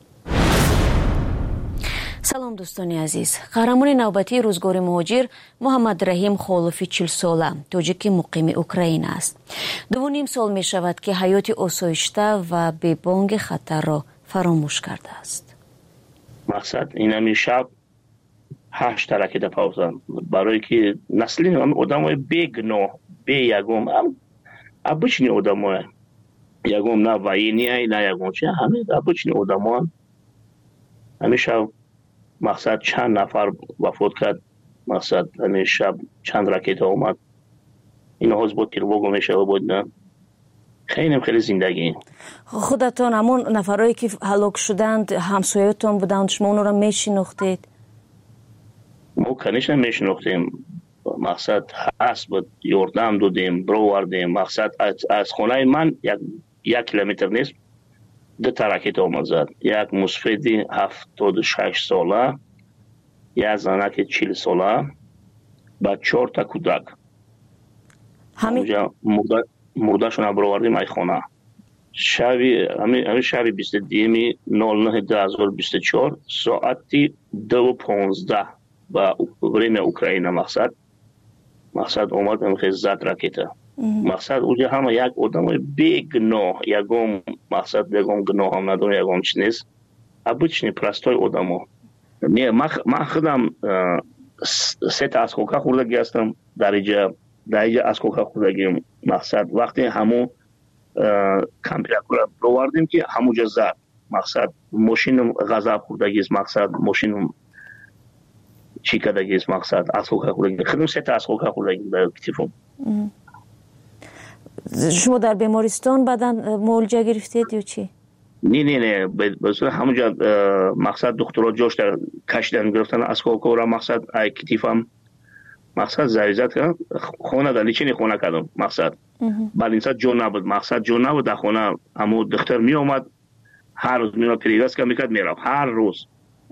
سلام دوستان عزیز. قهرمان نوبتی روزگار مهاجر محمد رحیم خالفی 40 ساله تاجیک مقیم اوکراین است. 2.5 سال می شود که حیات آسایشته و بی بانگ خطر را فراموش کرده است. مقصد این شب 8 رکت پاوزن برای که نسلی آدمای بیگناه بی یگم ابچنی آدمای یگم نه وینی نه یگم چه همه ابچنی آدمان همیشه مقصد چند نفر وفات کرد. مقصد همین شب چند رکت اومد. اینا هاز بود تیروگو میشه بودن. خیلی زندگی. خودتون همون نفرایی که هلاک شدند همسایه‌تون بودند، شما اون رو میشناختید؟ ما کنیش نمیشناختیم. مقصد هست بود یاردم دادیم، بروردیم. مقصد از خونه من 1 کیلومتر نیست 2 رکت اومد زد. یک مسفیدی 76 ساله، یک زنک 40 ساله با 4 تا کودک. همین مرداشون بروردیم ای خونه. همین شبی 22/09/2024 ساعتی 2:15 با بریم اوکراین. مقصد اومد خیلی زد رکت. مقصد اونجا همه یک آدم بیگناه یگم مقصد یگم گناه هم نداره یگم چی نیست. ابچنی پرستای آدم ها. من خودم 3 تا اسکوکا خوردگی هستم. در اینجا اسکوکا خوردگیم. مقصد وقتی همون کمپیرکور بروردیم که همونجا زد. مقصد ماشین غذا خوردگی است. مقصد ماشین چی کردگی است. مقصد اسکوکا خوردگی. خودم 3 تا اسکوکا خوردگیم در کتفم. شما در بیمارستان بعدن معالجه گرفتید یا چی؟ نه بسیار همونجا مقصد دکترها جوش در کشیدن گرفتن اسکوکا را. مقصد کتفم مقصد زریزت کردم. خونه در لیچینی خونه کردم. مقصد بعد اینسا جو نبود. مقصد جو نبود در خونه. همون دختر می اومد هر روز می اومد پریگاز که میکرد میرفت هر روز.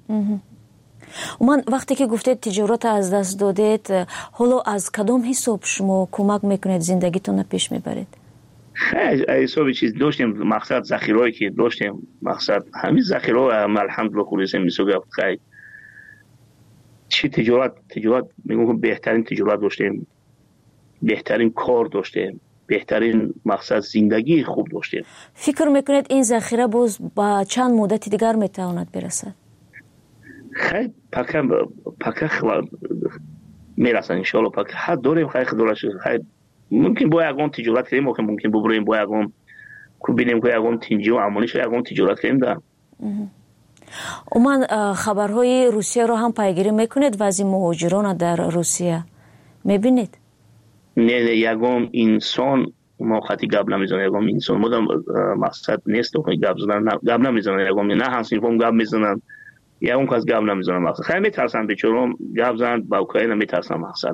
من وقتی که گفتید تجارت از دست دادید، حالا از کدام حساب شما کمک میکنید زندگیتون پیش میبرید؟ خیلی حساب چیز داشتیم. مقصد ذخیرهایی که داشتیم. مقصد همین ذخیره هم الحمدلله خوریسیم میسوگه. خیلی چی تجارت میگم بهترین تجارت داشتیم، بهترین کار داشتیم، بهترین مقصد زندگی خوب داشتیم. فکر میکنید این ذخیره باز با چند مدت دیگر میتواند برسد؟ خیلی پکه میرسن انشالله. پکه حد داریم. خیلی خیلی ممکن با یکم تجارت کنیم. ممکن ببریم با یکم کو ببینیم که یکم تینجی و امونیش یکم تجارت کنیم. در من خبرهای روسیه رو هم پیگیری میکنید؟ وضع مهاجران در روسیه میبینید؟ نه یکم انسان ما خطی گپ نمیزنه. یکم انسان مدام مقصد نیست که گپ نمیزنه. یکم نه همسینفون گپ میزنن. یکم کس گپ نمیزنه. مقصد خیلی میترسن بیچاره‌ها گپ زدن با اوکراین میترسن. مقصد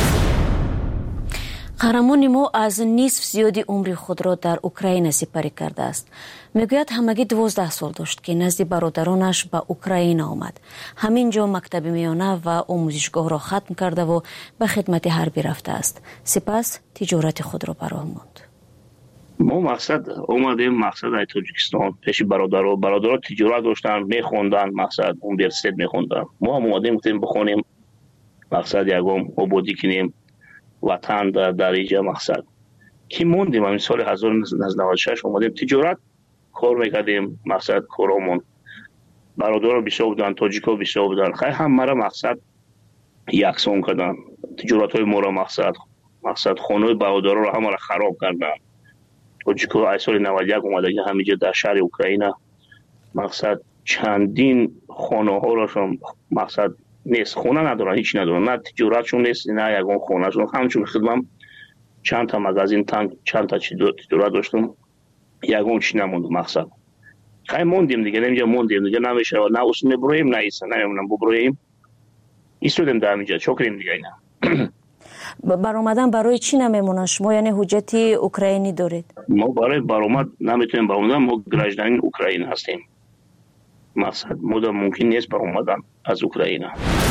قهرمان ما از نصف زیادی عمر خود را در اوکراین سپری کرده است. میگوید همگی 12 سال داشت که نزد برادرانش به اوکراین آمد. همینجا مکتب میانه و آموزشگاه را ختم کرده و به خدمت حربی رفته است. سپس تجارت خود را براه ماند. ما مقصد اومدیم مقصد ای تاجیکستان پیش برادرها تجارت داشتن میخوندن. مقصد یونیورسیته میخوندن. ما هم اومدیم گفتیم بخونیم. مقصد یکم آبادی کنیم وطن در اینجا. مقصد که موندیم همین سال 1996 اومدیم تجارت کار میکردیم. مقصد کارامون برادر بسیار بودن، تاجیکا بسیار بودن. خیلی هم مرا مقصد یکسان کردن. تجارت های ما را مقصد خانه برادر را همه را خراب کردن. توجیکو ای سال 91 اومدگی همینجا در شهر اوکراین مقصد چندین خانه ها راشون مقصد نیست، خونه ندارن، هیچ ندارن، نه تجارتشون نیست نه یگان خونهشون. همچون خدمم چند تا مغازین تانک چند تا تجارت داشتم یگان چی نموند. مقصد خیلی موندیم دیگه، نمیجا موندیم دیگه، نمیشه نه اصلا برویم نه ایسا نمیمونم ببرویم ایستودیم در اینجا چکریم دیگه. اینا برآمدن برای چی نمیمونن شما؟ یعنی حجت اوکراینی دارید؟ ما برای برآمد نمیتونیم برآمدن، ما گراجدان اوکراین هستیم. مقصد ممکن نیست برآمدن از اوکراین.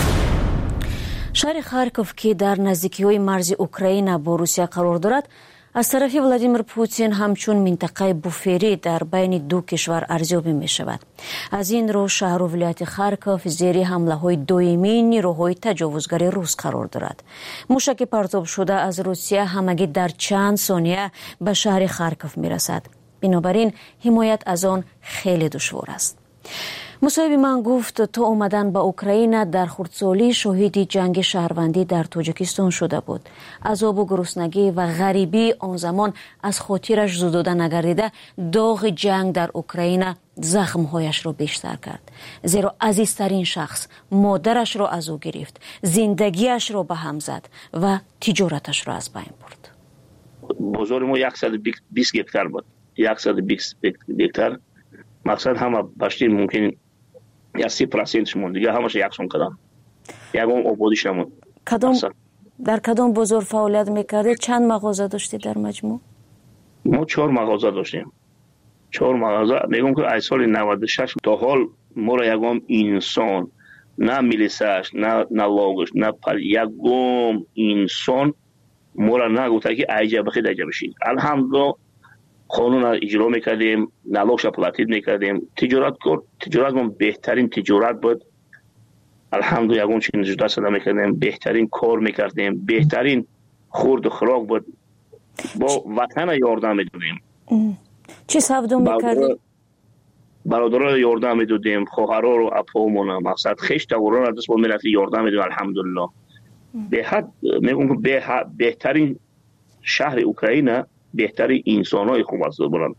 شهر خارکوف که در نزدیکی‌های مرز اوکراین با روسیه قرار دارد، از طرف ولادیمیر پوتین همچون منطقه بوفری در بین دو کشور ارزیابی می شود. از این رو شهر و ولایت خارکوف زیر حمله های دویمی نیروهای تجاوزگر روس قرار دارد. موشک پرتاب شده از روسیه همگی در چند ثانیه به شهر خارکوف می رسد. بنابراین حمایت از آن خیلی دشوار است. مصاحبه من گفت تا اومدن به اوکراین در خردسالی شاهد جنگ شهروندی در تاجیکستان شده بود. عذاب و گرسنگی و غریبی آن زمان از خاطرش زدوده نگردیده، داغ جنگ در اوکراین زخمهایش را بیشتر کرد. زیرا عزیزترین شخص مادرش را از او گرفت، زندگیش را به هم زد و تجارتش را از بین برد. بازار ما 120 هکتار بود. 120 هکتار مقصد همه باشتین ممکن یا 30% شمون دیگه همش یکسون کدام یکم آبادی شمون. در کدام بازار فعالیت میکردید؟ چند مغازه داشتید در مجموع؟ ما 4 مغازه داشتیم. 4 مغازه. میگم که از سال 96 تا حال ما را یکم انسان نه میلیساش نه لاگش نه یکم انسان ما را نگفته که ایجا بخید ایجا بشید. الحمدلله قانون اجرا میکردیم، نلاغش پلاتید میکردیم، تجارت ما بهترین تجارت بود. الحمدلله یگون چین جدا صدا میکردیم، بهترین کار میکردیم، بهترین خورد و خوراک بود. با وطن یاردم میدادیم. چی سبدو میکردیم؟ برادرها یاردم میدادیم، خواهرها رو اپامون مقصد خیش توران از دست با ملتی یاردم میدادیم. الحمدلله به حد میگم که بهترین شهر اوکراین بهترین انسان‌های خوب است بودن.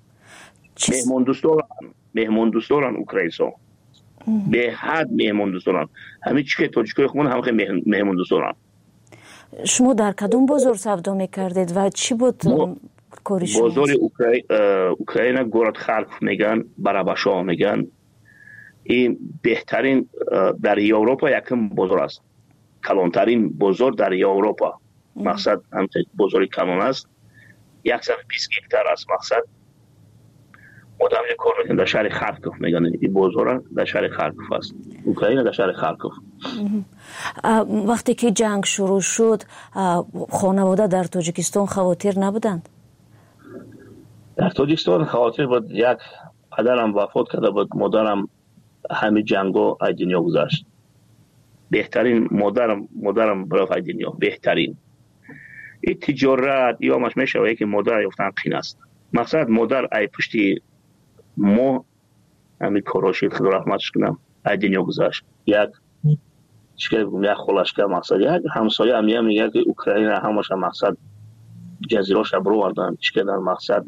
مهمان دوستان اوکراینسا به حد مهمان دوستان. همین چیزی که تاجیکای خودمون هم خیلی مهمان دوستان. شما در کدوم بازار سودا میکردید و چی بود کاری شما؟ بازار اوکراین گورد خارکوف میگن، براباشا میگن. این بهترین در اروپا یکم بازار است. کلانترین بازار در اروپا. مقصد همین بازار کلان است. 120 هکتار است. مقصد مدام کار میکنن در شهر خارکوف میگن. این بازار در شهر خارکوف است. اوکراین در شهر خارکوف. وقتی که جنگ شروع شد خانواده در تاجیکستان خواتیر نبودند؟ در تاجیکستان خواتیر بود. یک پدرم وفات کرده بود، مادرم همین جنگو از دنیا گذشت. بهترین مادرم برای دنیا بهترین. این تجارت یا مش میشه که مادر یافتن قین است. مقصد مادر ای پشتی ما همین کاراشید خدا رحمتش کنم از دنیا گذشت. یک چیکار بگم یک خلاصه مقصد یک همسایه هم میگه که اوکراین همش مقصد جزیراش برو وردن چیکار در مقصد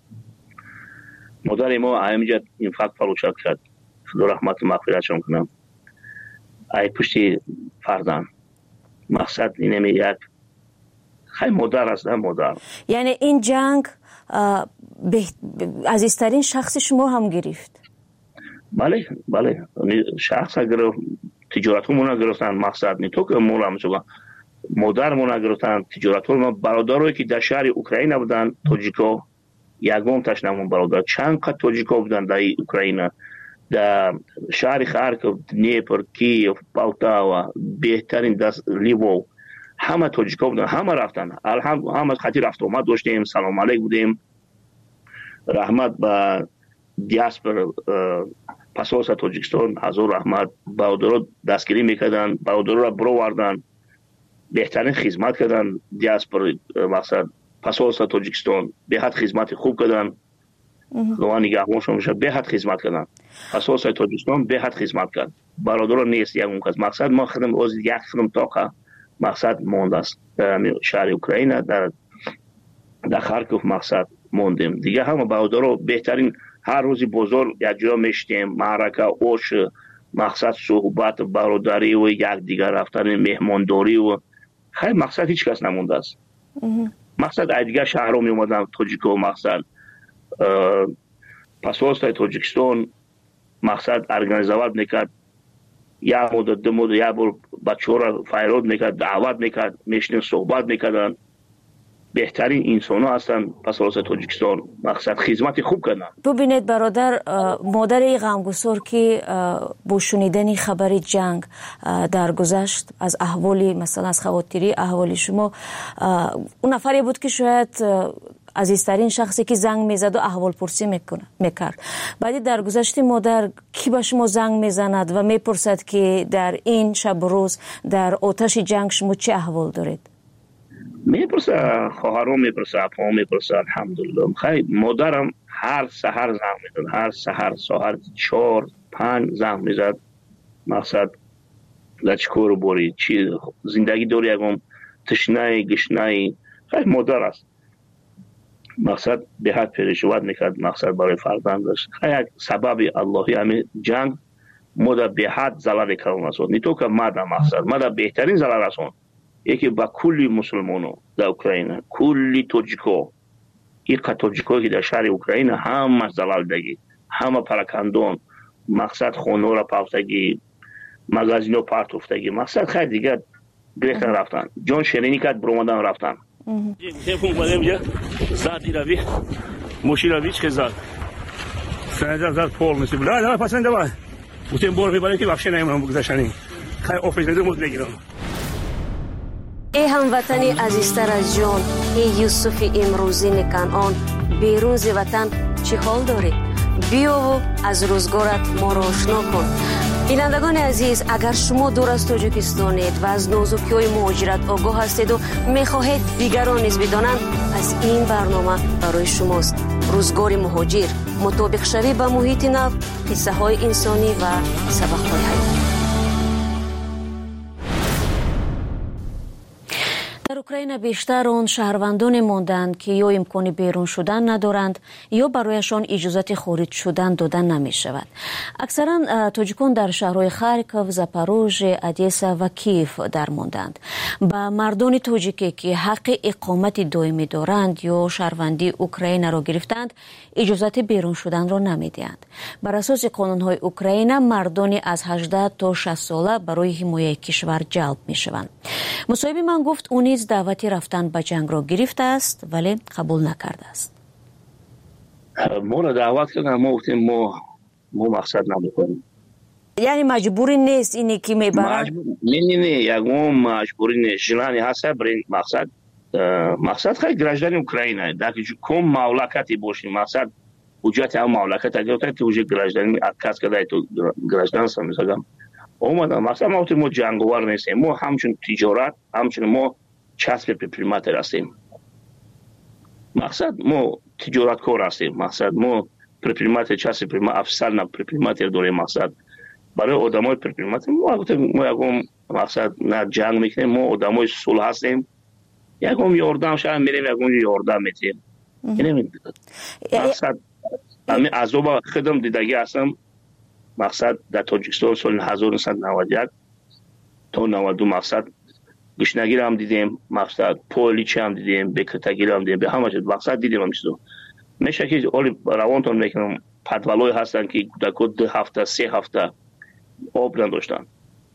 مادر ما همینجا این فقط فروشات کرد خدا رحمت مغفرتش کنم. ای پشتی فردان مقصد اینه یک خیلی مادر است. مادر یعنی این جنگ عزیزترین شخص شما هم گرفت؟ بله شخص گرفت، تجارتمون گرفتن. مقصد نی تو که مولا شما مادرمون گرفتن، تجارتمون. برادرایی که در شهر اوکراین بودن تاجیکا یگم تشنمون برادر چند قد تاجیکا بودن در اوکراین، در شهر خارکوف، دنیپر، کیف، پولتاوا، بهترین دست لیوو همه تاجیکا بودن. همه رفتن. همه خطی رفت اومد داشتیم. سلام علیک بودیم. رحمت به دیاسپر پاسپورت تاجیکستان حضور رحمت. برادرها دستگیری میکردن، برادرها را برو وردن، بهترین خدمت کردن. دیاسپر مقصد پاسپورت تاجیکستان به حد خدمت خوب کردن. خدا نگهبانشون باشه. به حد خدمت کردن. پاسپورت تاجیکستان به حد خدمت کرد. برادرها نیست یک اون مقصد ما خدم از یک خدم تاقه مقصد مونده است در شهر اوکراین در خارکوف. مقصد موندیم دیگه. همه برادرها بهترین هر روزی بزرگ یک جا میشتیم، معرکه اوش، مقصد صحبت برادری و یک دیگر رفتن مهمانداری و خیلی مقصد هیچ کس نمونده است. مقصد دیگه شهرها می اومدن تاجیکو، مقصد پاسپورت تاجیکستان مقصد ارگانیزواد میکرد، یا مدت دو مدت یا بار بچه‌ها را فایرود میکرد، دعوت میکرد، میشنیم صحبت میکردن. بهترین انسان ها هستن پاسپورت تاجیکستان، مقصد خدمت خوب کردن. ببینید برادر، مادر غمگسار که با شنیدن خبر جنگ در گذشت از احوالی مثلا از خواطری احوالی شما، اون نفری بود که شاید عزیزترین شخصی که زنگ میزد و احوال پرسی میکرد. بعدی در گذشت مادر کی به شما زنگ میزند و میپرسد که در این شب روز در آتش جنگ شما چه احوال دارید؟ میپرسه خواهرام، میپرسه اپام، میپرسه الحمدلله. خیلی مادرم هر سحر زنگ میزد، هر سحر ساعت 4-5 زنگ میزد. مقصد لچکور بوری چی زندگی داری، یکم تشنه گشنه. خیلی مادر است، مقصد به حد پریشوت میکرد، مقصد برای فرزندش. خیلی سبب اللهی همین جنگ مادر به حد ضرر کردن است. نه تو که مادر مقصد مادر بهترین ضرر است. یکی با کلی مسلمانو در اوکراین، کلی توجیکو، این توجیکویی که در شهر اوکراین همه زلال دگی، همه پراکندون، مقصد خونه را پافتگی، مغازینو پارت افتگی. مقصد خیلی دیگه گریختن رفتن، جان شیرینی کرد برومدن رفتن. تلفن بودم اینجا زادی روی موشی روی چه زاد سنجا زاد پول میشه بله نه پسند دوای بودم بور میبره که بخش نمیمونم بگذاشتنی خیلی آفیس ندارم نگیرم. ای هموطنی عزیزتر از جان، ای یوسف امروزی کنعان، بیرون ز وطن چه حال داری؟ بیا و از روزگارت ما را آشنا کن. بینندگان عزیز، اگر شما دور از تاجیکستانید و از نازکی‌های مهاجرت آگاه هستید و می‌خواهید دیگران نیز بدانند، پس این برنامه برای شماست. روزگار مهاجر، مطابق شوی با محیط نو، قصه‌های انسانی و سبق‌های حیاتی. در اوکراین بیشتر آن شهروندان ماندند که یا امکان بیرون شدن ندارند یا برایشان اجازه خارج شدن دادن نمی شود. اکثرا تاجیکان در شهرهای خارکوف، زاپاروژ، ادیسا و کیف در ماندند. با مردان تاجیکی که حق اقامت دائمی دارند یا شهروندی اوکراین را گرفتند، اجازه بیرون شدن را نمی دهند. بر اساس قانون‌های اوکراین، مردان از 18 تا 60 ساله برای حمایت کشور جلب می شوند. مصاحب من گفت او نیز دعوتی رفتن به جنگ را گرفته است ولی قبول نکرده است. ما را دعوت کردن، ما گفتیم ما مقصد نمیکنیم. یعنی مجبوری نیست اینی که میبرن؟ نه یکم مجبوری نیست. جلانی هست برای مقصد خیلی گراجدانی اوکراینه در که کم مملکتی باشیم. مقصد حجت هم مملکت اگر تو وجه گراجدانی کس کدای تو گراجدان سم میگم اومدن. مقصد ما جنگاور نیستیم، ما همچون تجارت، همچون ما چسب پریماتر هستیم. مقصد ما تجارت کار هستیم. مقصد ما پریماتر چسب پریماتر افسر نه پریماتر داریم. مقصد برای آدمای پریماتر ما یکم مقصد نه جنگ میکنیم، ما آدمای صلح هستیم. یکم یاردم شاید میریم، یکم یاردم میتیم. یعنی مقصد همین عذاب خدم دیدگی هستم. مقصد در تاجیکستان سال 1991 تا 92 مقصد گشنگی هم دیدیم، مقصد پولیچ هم دیدیم، بکرتگی هم دیدیم، به همه چیز مقصد دیدیم. همیشه میشه که اولی روانتون میکنم پدولای هستن که کودک‌ها 2 هفته 3 هفته آب نداشتن.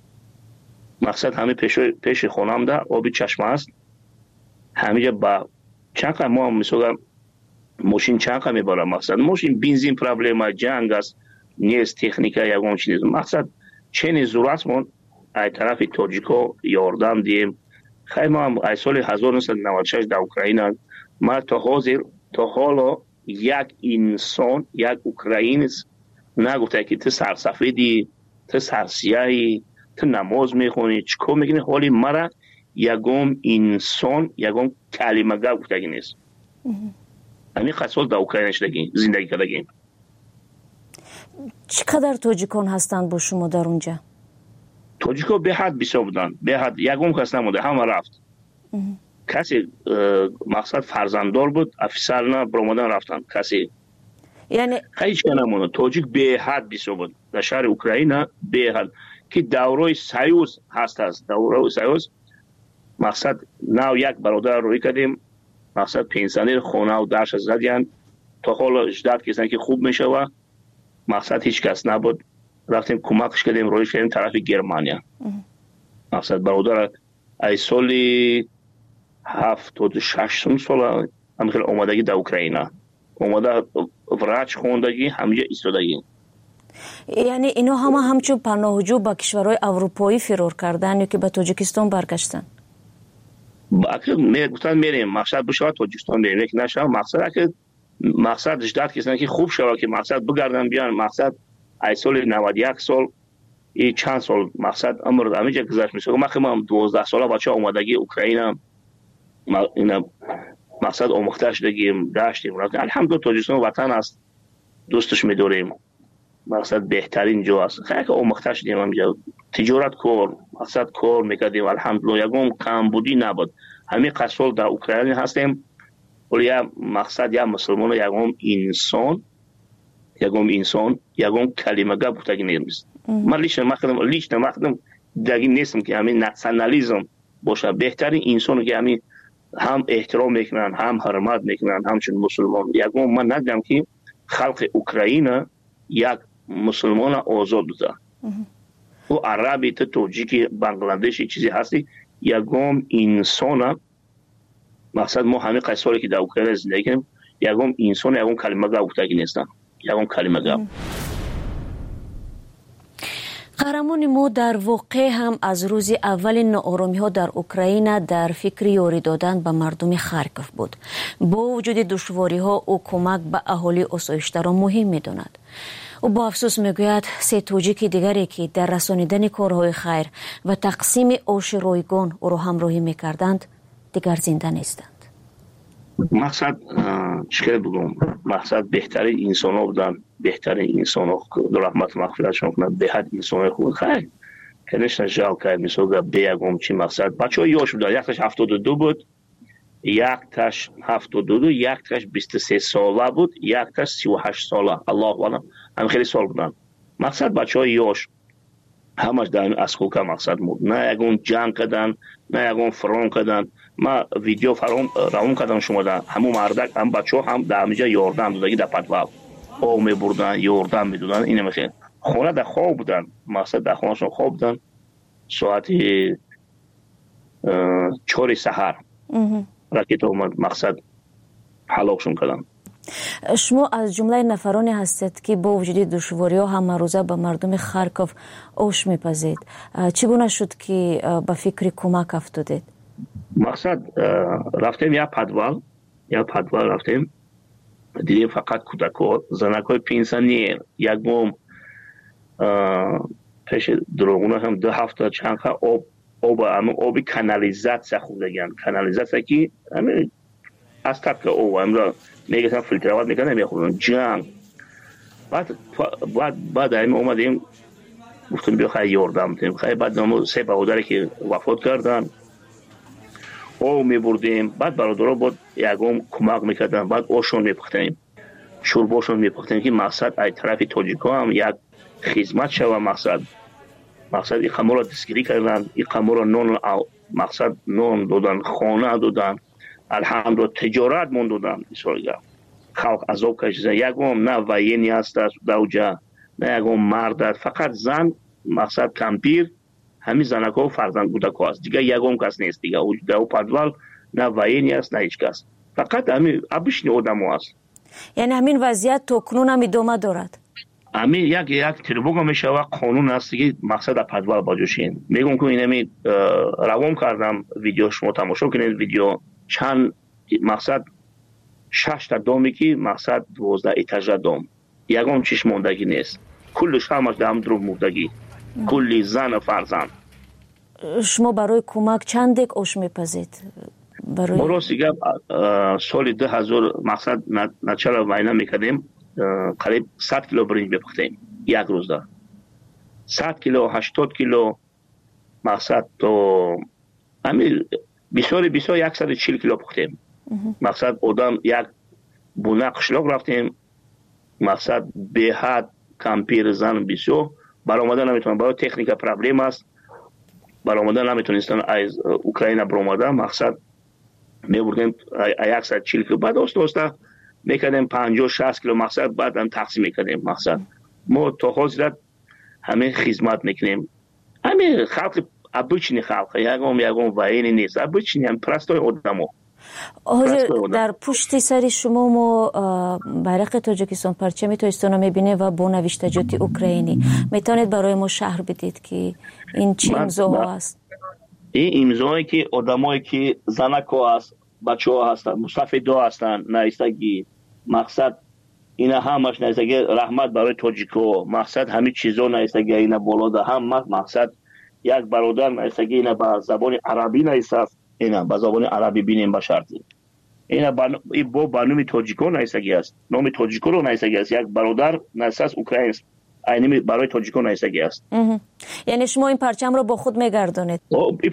مقصد همه پیش خونم ده آبی چشمه است. همینجا با چند ما مثلا ماشین چند میبرم. مقصد ماشین بنزین پرابلم جنگ است، نیست تکنیکا یگان چیز. مقصد چنین ضرورت من ای طرف تاجیکا یاردم دیم. خیلی ما هم ای سال 1996 در اوکراین ما تا حالا یک انسان، یک اوکراینی نگفته که تو سرسفیدی، تو سرسیاهی، تو نماز میخونی، چیکار میکنی، حالی مرا یگم انسان یگم کلمه گفته نیست. همین خاصول در اوکراین زندگی کردیم. چقدر تاجیکان هستند با شما در اونجا؟ تاجیکا به حد بسیار بودن، به حد یکم کس نموده، همه رفت. کسی مقصد فرزنددار بود افسر نه برآمدن رفتن کسی یعنی هیچ نمونه توجیک به حد بیسو بود در شهر اوکراین به حد که دورای سایوز هست دورای سایوز مقصد نو یک برادر روی کردیم مقصد پنسیونر خونه و درش زدیان تا حالا 18 کسانی که خوب میشه و مقصد هیچ کس نبود رفتیم کمکش کردیم رویش کردیم طرف گرمانیا مقصد برادر ای سالی 76 سال همخیل اومدگی در اوکراین اومده وراج خوندگی همینجا ایستادگی. یعنی اینا همچون پناهجو با کشورهای اروپایی فرار کردن یا که به تاجیکستان برگشتن؟ گفتن میریم مقصد بشه تاجیکستان بریم یک نشه مقصد 18 کسانی که خوب شوه که مقصد بگردن بیان مقصد ای سال 91 سال ای چند سال مقصد عمر همینجا گذشت میشه من 12 ساله بچه اومدگی اوکراین اینا مقصد آموختش دگیم داشتیم الحمدلله تاجیکستان وطن است دوستش میداریم مقصد بهترین جا است خیلی آموختش دیم همینجا تجارت کار مقصد کار میکردیم الحمدلله یکم کمبودی نبود همین قصول در اوکراین هستیم ولی مقصد یا مسلمان یکم انسان یکم کلمه گپ بودگی نیست من لیش نمخدم دگی نیستم که همین ناسیونالیسم باشه بهترین انسان که همین هم احترام میکنن هم حرمت میکنن همچون مسلمان یکم من ندیدم که خلق اوکراین یک مسلمان آزاد بوده و عربی تاجیکی بنگلادشی چیزی هستی یکم انسان مقصد ما همه قصاری که در اوکراین زندگی کنیم یکم انسان یکم کلمه گپ بودگی نیستن یکم کلمه گپ قهرمان ما در واقع هم از روز اول ناآرامی ها در اوکراین در فکر یاری دادن به مردم خارکوف بود. با وجود دشواری ها او کمک به اهالی آسایش‌دار را مهم می‌داند. او با افسوس میگوید سه تاجیک دیگری که در رسانیدن کارهای خیر و تقسیم آش رایگان او را همراهی می‌کردند دیگر زنده نیستند. مقصد چیکار بگم مقصد بهترین انسان ها بودن بهترین انسان ها رحمت مغفرتشون کنن به حد انسان های خوب خیلی کنشن جال کرد میسوگه بیگم چی مقصد بچه ها یاش بودن یک تاش 72 بود یک تاش 72 یک تاش 23 ساله بود یک تاش 38 ساله الله والله هم خیلی سال بودن مقصد بچه ها یاش همش در اسکوکا مقصد بود نه یکون جنگ کردن نه یکون فرون کردن ما ویدیو فرام کردم شما در همون مردک هم بچه ها هم در همینجا یاردن دودگی در پتوال او می بردن یاردن می دودن اینه میخواه خونه در خواب بودن مقصد در خونه شون خواب بودن ساعتی 4 سحر راکت اومد مقصد حلاکشون کردن. شما از جمله نفرانی هستید که با وجود دشواری ها همه روزه به مردم خارکوف آش میپزید چگونه شد که به فکر کمک افتادید؟ مقصد رفتیم یا پدوال رفتیم دیدیم فقط کودک‌ها زنک‌های پنسیونر یک بوم پیش دروغونه هم 2 هفته چند آب کانالیزاسیا خوردگن کانالیزاسیا که همین از طرف او امروز میگن فیلترات میکنن میخورن جنگ بعد همین اومدیم گفتیم بیا خیلی یاردم بدیم خیلی بعد نمو 3 برادری که وفات کردن او میبردیم بعد برادرها بود یکم کمک میکردن بعد اوشون میپختیم شورباشون میپختیم که مقصد ای طرف تاجیکا هم یک خدمت شوه مقصد این خمر را دستگیری کردن این خمر را نون مقصد نون دادن خانه دادن الحمدلله تجارت من دادن خلق عذاب کشیدن یکم نه وینی هست دوجه نه یکم مرد فقط زن مقصد کمپیر همین زنکا و فرزند کودک‌ها است دیگه یکم کس نیست دیگه او پدوال نه وینی است نه هیچ کس فقط همین ابشنی آدم‌ها است یعنی همین وضعیت تا کنون هم ادامه دارد همین یک تریبوگا میشه و قانون است که مقصد پدوال باجوشین میگم که اینمی روام کردم ویدیو شما تماشا کنید ویدیو چند مقصد 6 تا دومی که مقصد 12 ایتاژ دوم یکم چیش موندگی نیست کلش همش دام درو موندگی کلی زن و فرزند. شما برای کمک چند دک آش میپزید؟ ما راست دیگه سال 2000 مقصد نچلا وینا میکردیم قریب 100 کیلو برنج بپختیم یک روز دا 100 کیلو 80 کیلو مقصد تو همین بسیار 140 کیلو پختیم. مقصد آدم یک بونه قشلاق رفتیم، مقصد به حد کمپیر زن بسیار برآمدن نمیتونن، برای تکنیک پرابلم است، برآمدن نمیتونستن از اوکراین برآمدن. مقصد میبردیم 140 کیلو، بعد دوستا میکردیم 50-60 کیلو، مقصد بعد هم تقسیم میکردیم. مقصد ما تا حاضر همه خدمت میکنیم، همه خلق ابچنی خلق یگم وایینی نیست، ابچنی هم پرستای آدمو. در پشت سر شما ما بیرق تاجیکستان، پرچم تاجیکستان رو میبینه و با نوشتجات اوکراینی. میتونید برای ما شرح بدید که این چه امضاها است؟ این امضایی که آدمایی که زنکا هست، بچه‌ها هستن، مستفیدا هستن، نایستگی. مقصد اینا همش نایستگی رحمت برای تاجیکو، مقصد همین چیزا نایستگی اینا بالا هم مقصد یک برادر نایستگی اینا با زبان عربی نایست، اینا با زبان عربی بینیم با شرطی اینا با بانومی تاجیکو نایستگی است، نام تاجیکو رو نایستگی است، یک برادر نایست اوکراین اینمی برای تاجیکو نایستگی است. یعنی شما این پرچم رو با خود میگردونید؟ این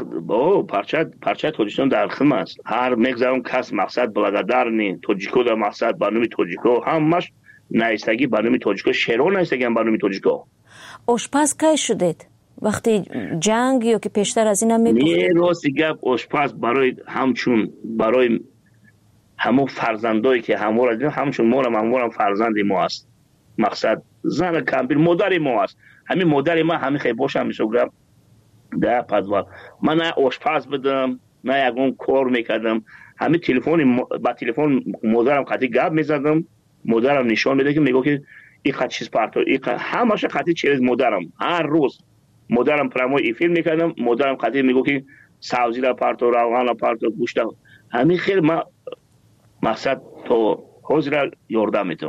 پرچه تاجیکستان در خدمت است. هر میگذارم کس مقصد بلگدار نی تاجیکو در مقصد بانومی تاجیکو همش نایستگی بانومی تاجیکو، شیرو نایستگی هم بانومی تاجیکو. آشپز کی شدید؟ وقتی جنگ یا که پیشتر از این هم میپختید؟ نه راستی گپ آشپز برای همچون برای همون فرزندایی که همچون ما فرزند ما است. مقصد زن کمپیر مادر ما است، همین مادر ما همین خیلی باشم میشوگم در پدوال من نه آشپز بدم نه یکون کار میکردم، همین با تلفن مادرم خطی گپ میزدم، مادرم نشان میده که میگه که این خط چیز پارتو همش خطی چیز مادرم هر روز مادرم پراموی فیلم میکردم، مادرم خطی میگه که سبزی را پارتو روغن را پارتو گوشت همین خیلی ما مقصد تو حاضر یاردم میتونم.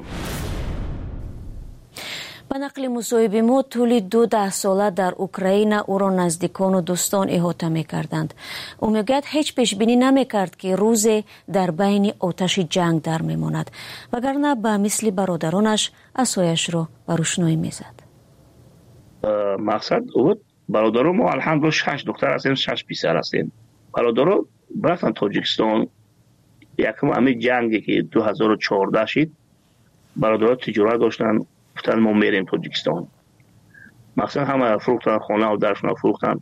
به نقل مصاحبه ما طول 2 ساله در اوکراین او را نزدیکان و دوستان احاطه می‌کردند. او میگوید هیچ پیش بینی نمی‌کرد که روزی در بین آتش جنگ در می‌ماند، وگرنه به مثل برادرانش عصایش را به روشنایی می‌زد. مقصد بود برادران ما الحمدلله 6 دختر هستیم، 6 پسر هستیم. برادران رفتن تاجیکستان، یکم همین جنگی که 2014 شد برادران تجارت داشتن، گفتن ما میریم تاجیکستان. مقصد همه فروختن خانه و درشون فروختن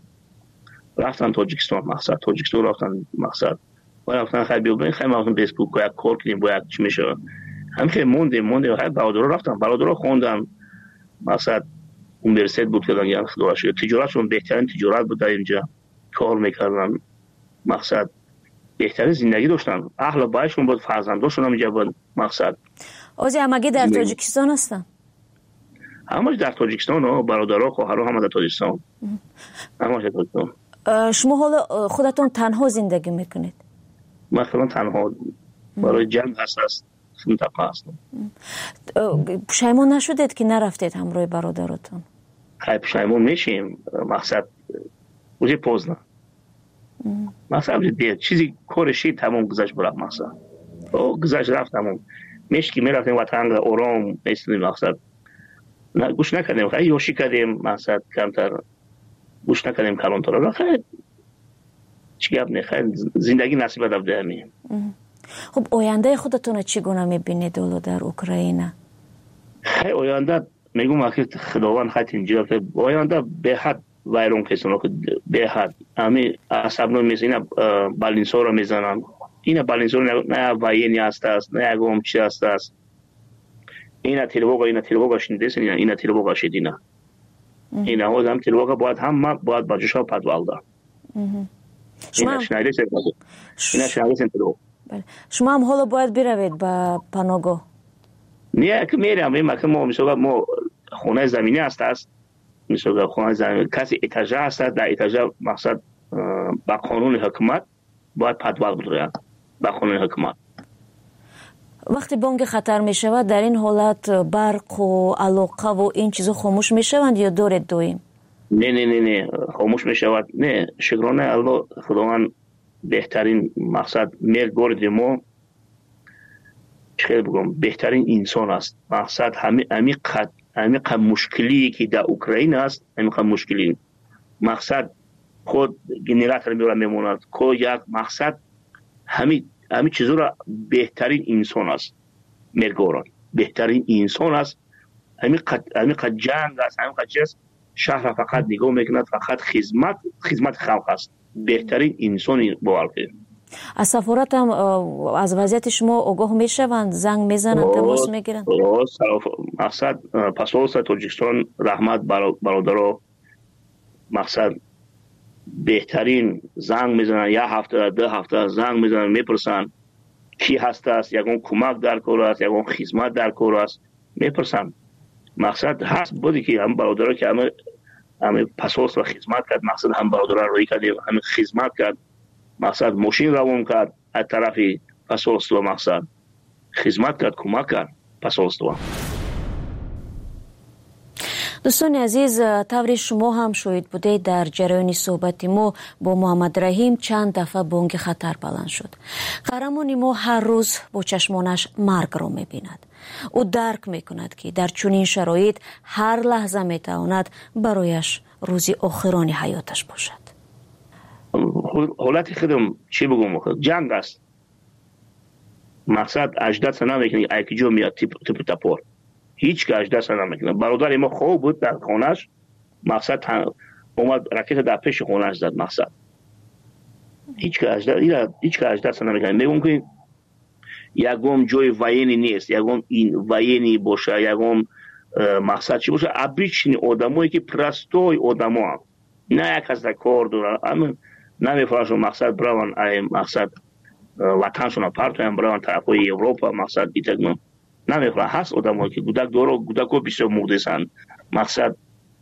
رفتن تاجیکستان. مقصد تاجیکستان رفتن، مقصد و رفتن خیلی بیابین خیلی مقصد بیسکوک باید کار کنیم باید چی میشه هم خیلی موندیم خیلی برادرها رفتن، برادرها خوندن، مقصد اونیورسیت بود که دنگیان خدا شد، تجارتشون بهترین تجارت بود در اینجا کار میکردن، مقصد بهترین زندگی داشتن، اهل بایشون بود، فرزنداشون هم اینجا بود. مقصد اوزی همگی در تاجیکستان هستن؟ همش در تاجیکستان و برادرها خواهرها همه در تاجیکستان. همش در تاجیکستان. شما حالا خودتون تنها زندگی میکنید؟ من خودم تنها برای جنگ هست منطقه هستم. پشیمون نشدید که نرفتید همراه برادرتون؟ خیلی پشیمون میشیم، مقصد اوزی پوزنه مقصد دید چیزی کارشی تمام گذشت برم، مقصد گذشت رفت تمام میشکی میرفتیم وطن آرام نیستیم، مقصد گوش نکردیم، خیلی یوشی کردیم، مقصد کمتر گوش نکردیم کلانتر، خیلی چی گفت نه، خیلی زندگی نصیب دفته همین. خب آینده خودتون چگونه میبینید در اوکراین؟ خیلی آینده میگم که خداوند خیلی اینجا که آینده به حد ویرون کسانو که به حد همین عصبنو میزنن، بالینسا رو میزنن، اینا بالینسا نه وینی هست نه اگم چی هست اینا تلوگا شنیدیسن، اینا تلوگا شدینا اینا هم تلوگا باید هم باید باجوشا پدوالدا اینا شنیدیسن تلوگا. شما هم حالا باید بروید به پناهگاه؟ نه که میرم، ما میشوگا ما خونه زمینی هست میشوگا خونه زمینی کسی اتاجه هست، در اتاجه مقصد با قانون حکومت باید پدوال بدوید با قانون حکومت. وقتی بانک خطر می شود در این حالت برق و علاقه و این چیزا خاموش می شوند یا دارید دویم؟ نه خاموش می شود، نه شکرانه الله خداوند بهترین مقصد میل گرد ما چه بگم بهترین انسان است. مقصد عمیق مشکلی که در اوکراین است، عمیق مشکلی مقصد خود گنراتور میموند که یک مقصد همین چیزو را بهترین انسان است. مرگوران بهترین انسان است. همین قد جنگ است، همین قد چیز شهر فقط نگاه میکند، فقط خدمت خلق است. بهترین انسانی باور. از سفارت هم از وضعیت شما آگاه میشوند، زنگ میزنند، تماس میگیرند؟ مقصد پاسپورت تاجیکستان رحمت برادرها مقصد بهترین زنگ میزنن، یک هفته 2 هفته زنگ میزنن، میپرسن کی هست است، یگون کمک در کار است، یگون خدمت در کار است، میپرسن. مقصد هست بودی که هم برادرها که همه پاسپورت را خدمت کرد، مقصد هم برادرها روی کردیم، همه خدمت کرد، مقصد ماشین روان کرد از طرف پاسپورت و مقصد خدمت کرد، کمک کرد پاسپورت. دوستان عزیز، طور شما هم شاهد بوده در جریان صحبت ما با محمد رحیم چند دفعه بانگ خطر بلند شد. قهرمان ما هر روز با چشمانش مرگ را می‌بیند. او درک می‌کند که در چنین شرایط هر لحظه می‌تواند برایش روزی آخران حیاتش باشد. حالت خودم چی بگم؟ جنگ است. مقصد اجداد نمی‌کنی ایکی جو میاد تیپ تپور. هیچ که اجداد نمی‌کنه. برادر ما خوب بود در خانه‌اش، مقصد اومد راکت در پیش خانه‌اش زد. مقصد هیچ که اجداد نمی‌کنه. میگم که یگم جای واینی نیست، یگم این واینی باشه، یگم مقصد چی باشه، ابریچنی آدمایی که پرستوی آدما نه یک از کار داره، اما نمی‌فهمم مقصد براون مقصد وطنشون پارتویم براون طرفای اروپا مقصد دیتگم نمی‌فهمم. هست آدمایی که گودکو بسیار مقدسند، مقصد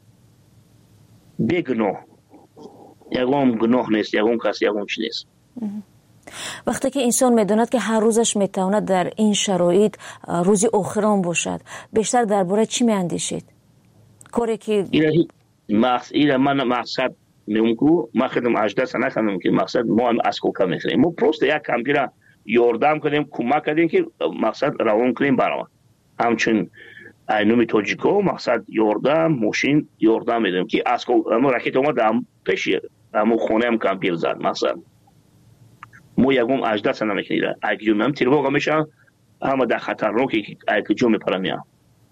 بگناه، یگم گناه نیست، یگم کسی یگم چی نیست. وقتی که انسان میداند که هر روزش میتواند در این شرایط روزی آخران باشد، بیشتر درباره چی میاندیشید؟ کاری که من مقصد میگم ما خدم اجداد سنه کنم که مقصد ما هم از کوکا میخریم، ما پروست یک کمپیره یاردم کنیم، کمک کردیم که مقصد روان کنیم برام. همچون اینومی تاجیکو مقصد یاردم ماشین یاردم میدیم که از کوکا راکت اومد هم پیشی همون خونه هم کمپیر زد. مقصد ما یکم اجداد سنه میکنیم، اگه جو هم تیرواقع میشن همه در خطرناکی که اگه جو میپرمیم.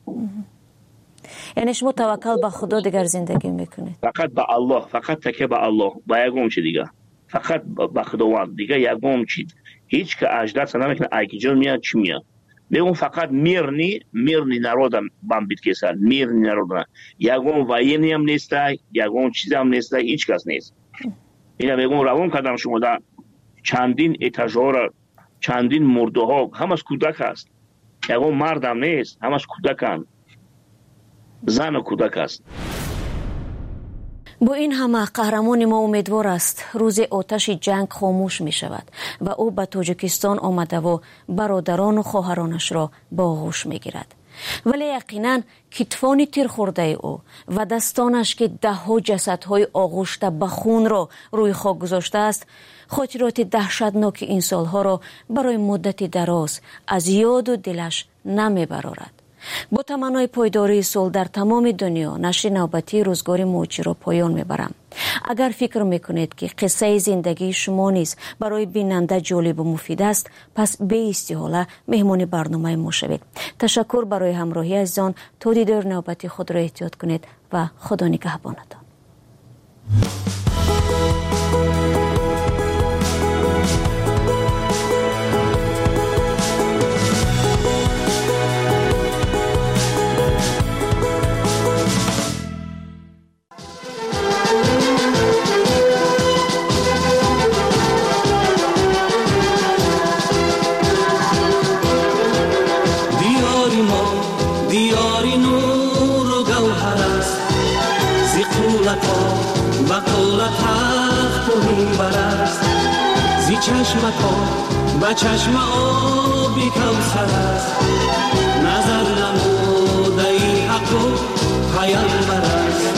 یعنی شما توکل به خدا دیگر زندگی میکنید؟ فقط به الله، فقط تکیه به الله، با یکم چی دیگه، فقط به خداوند دیگه. یکم چی هیچ که اجداد سنه میکنه اگه جو میاد چی میاد. میگم فقط میرنی نرودم بام بیت کسر، میرنی نرودم، یکم واینی هم نیسته، یکم چیز هم نیسته، هیچ کس نیست. اینا میگم روان کردم شما در چندین اتاژها، چندین مرده ها همش کودک است، یکم مردم نیست، همش کودکان، زن و کودک است. با این همه قهرمان ما امیدوار است روز آتش جنگ خاموش می شود و او به تاجیکستان آمده و برادران و خواهرانش را با آغوش می گیرد. ولی یقینا کتفان تیر خورده او و دستانش که 10 جسدهای آغوشته به خون را روی خاک گذاشته است، خاطرات دهشتناک این سالها را برای مدتی دراز از یاد و دلش نمی برارد. با تمنای پایداری صلح در تمام دنیا، نشر نوبتی روزگار موچی را پایان میبرم. اگر فکر میکنید که قصه زندگی شما نیز برای بیننده جالب و مفید است، پس به استحاله مهمان برنامه ما شوید. تشکر برای همراهی عزیزان. تا دیدار نوبتی خود را احتیاط کنید و خدا نگهبانتان. با چشم آبی کوثر است، نظر نموده ای حق و پیامبر است.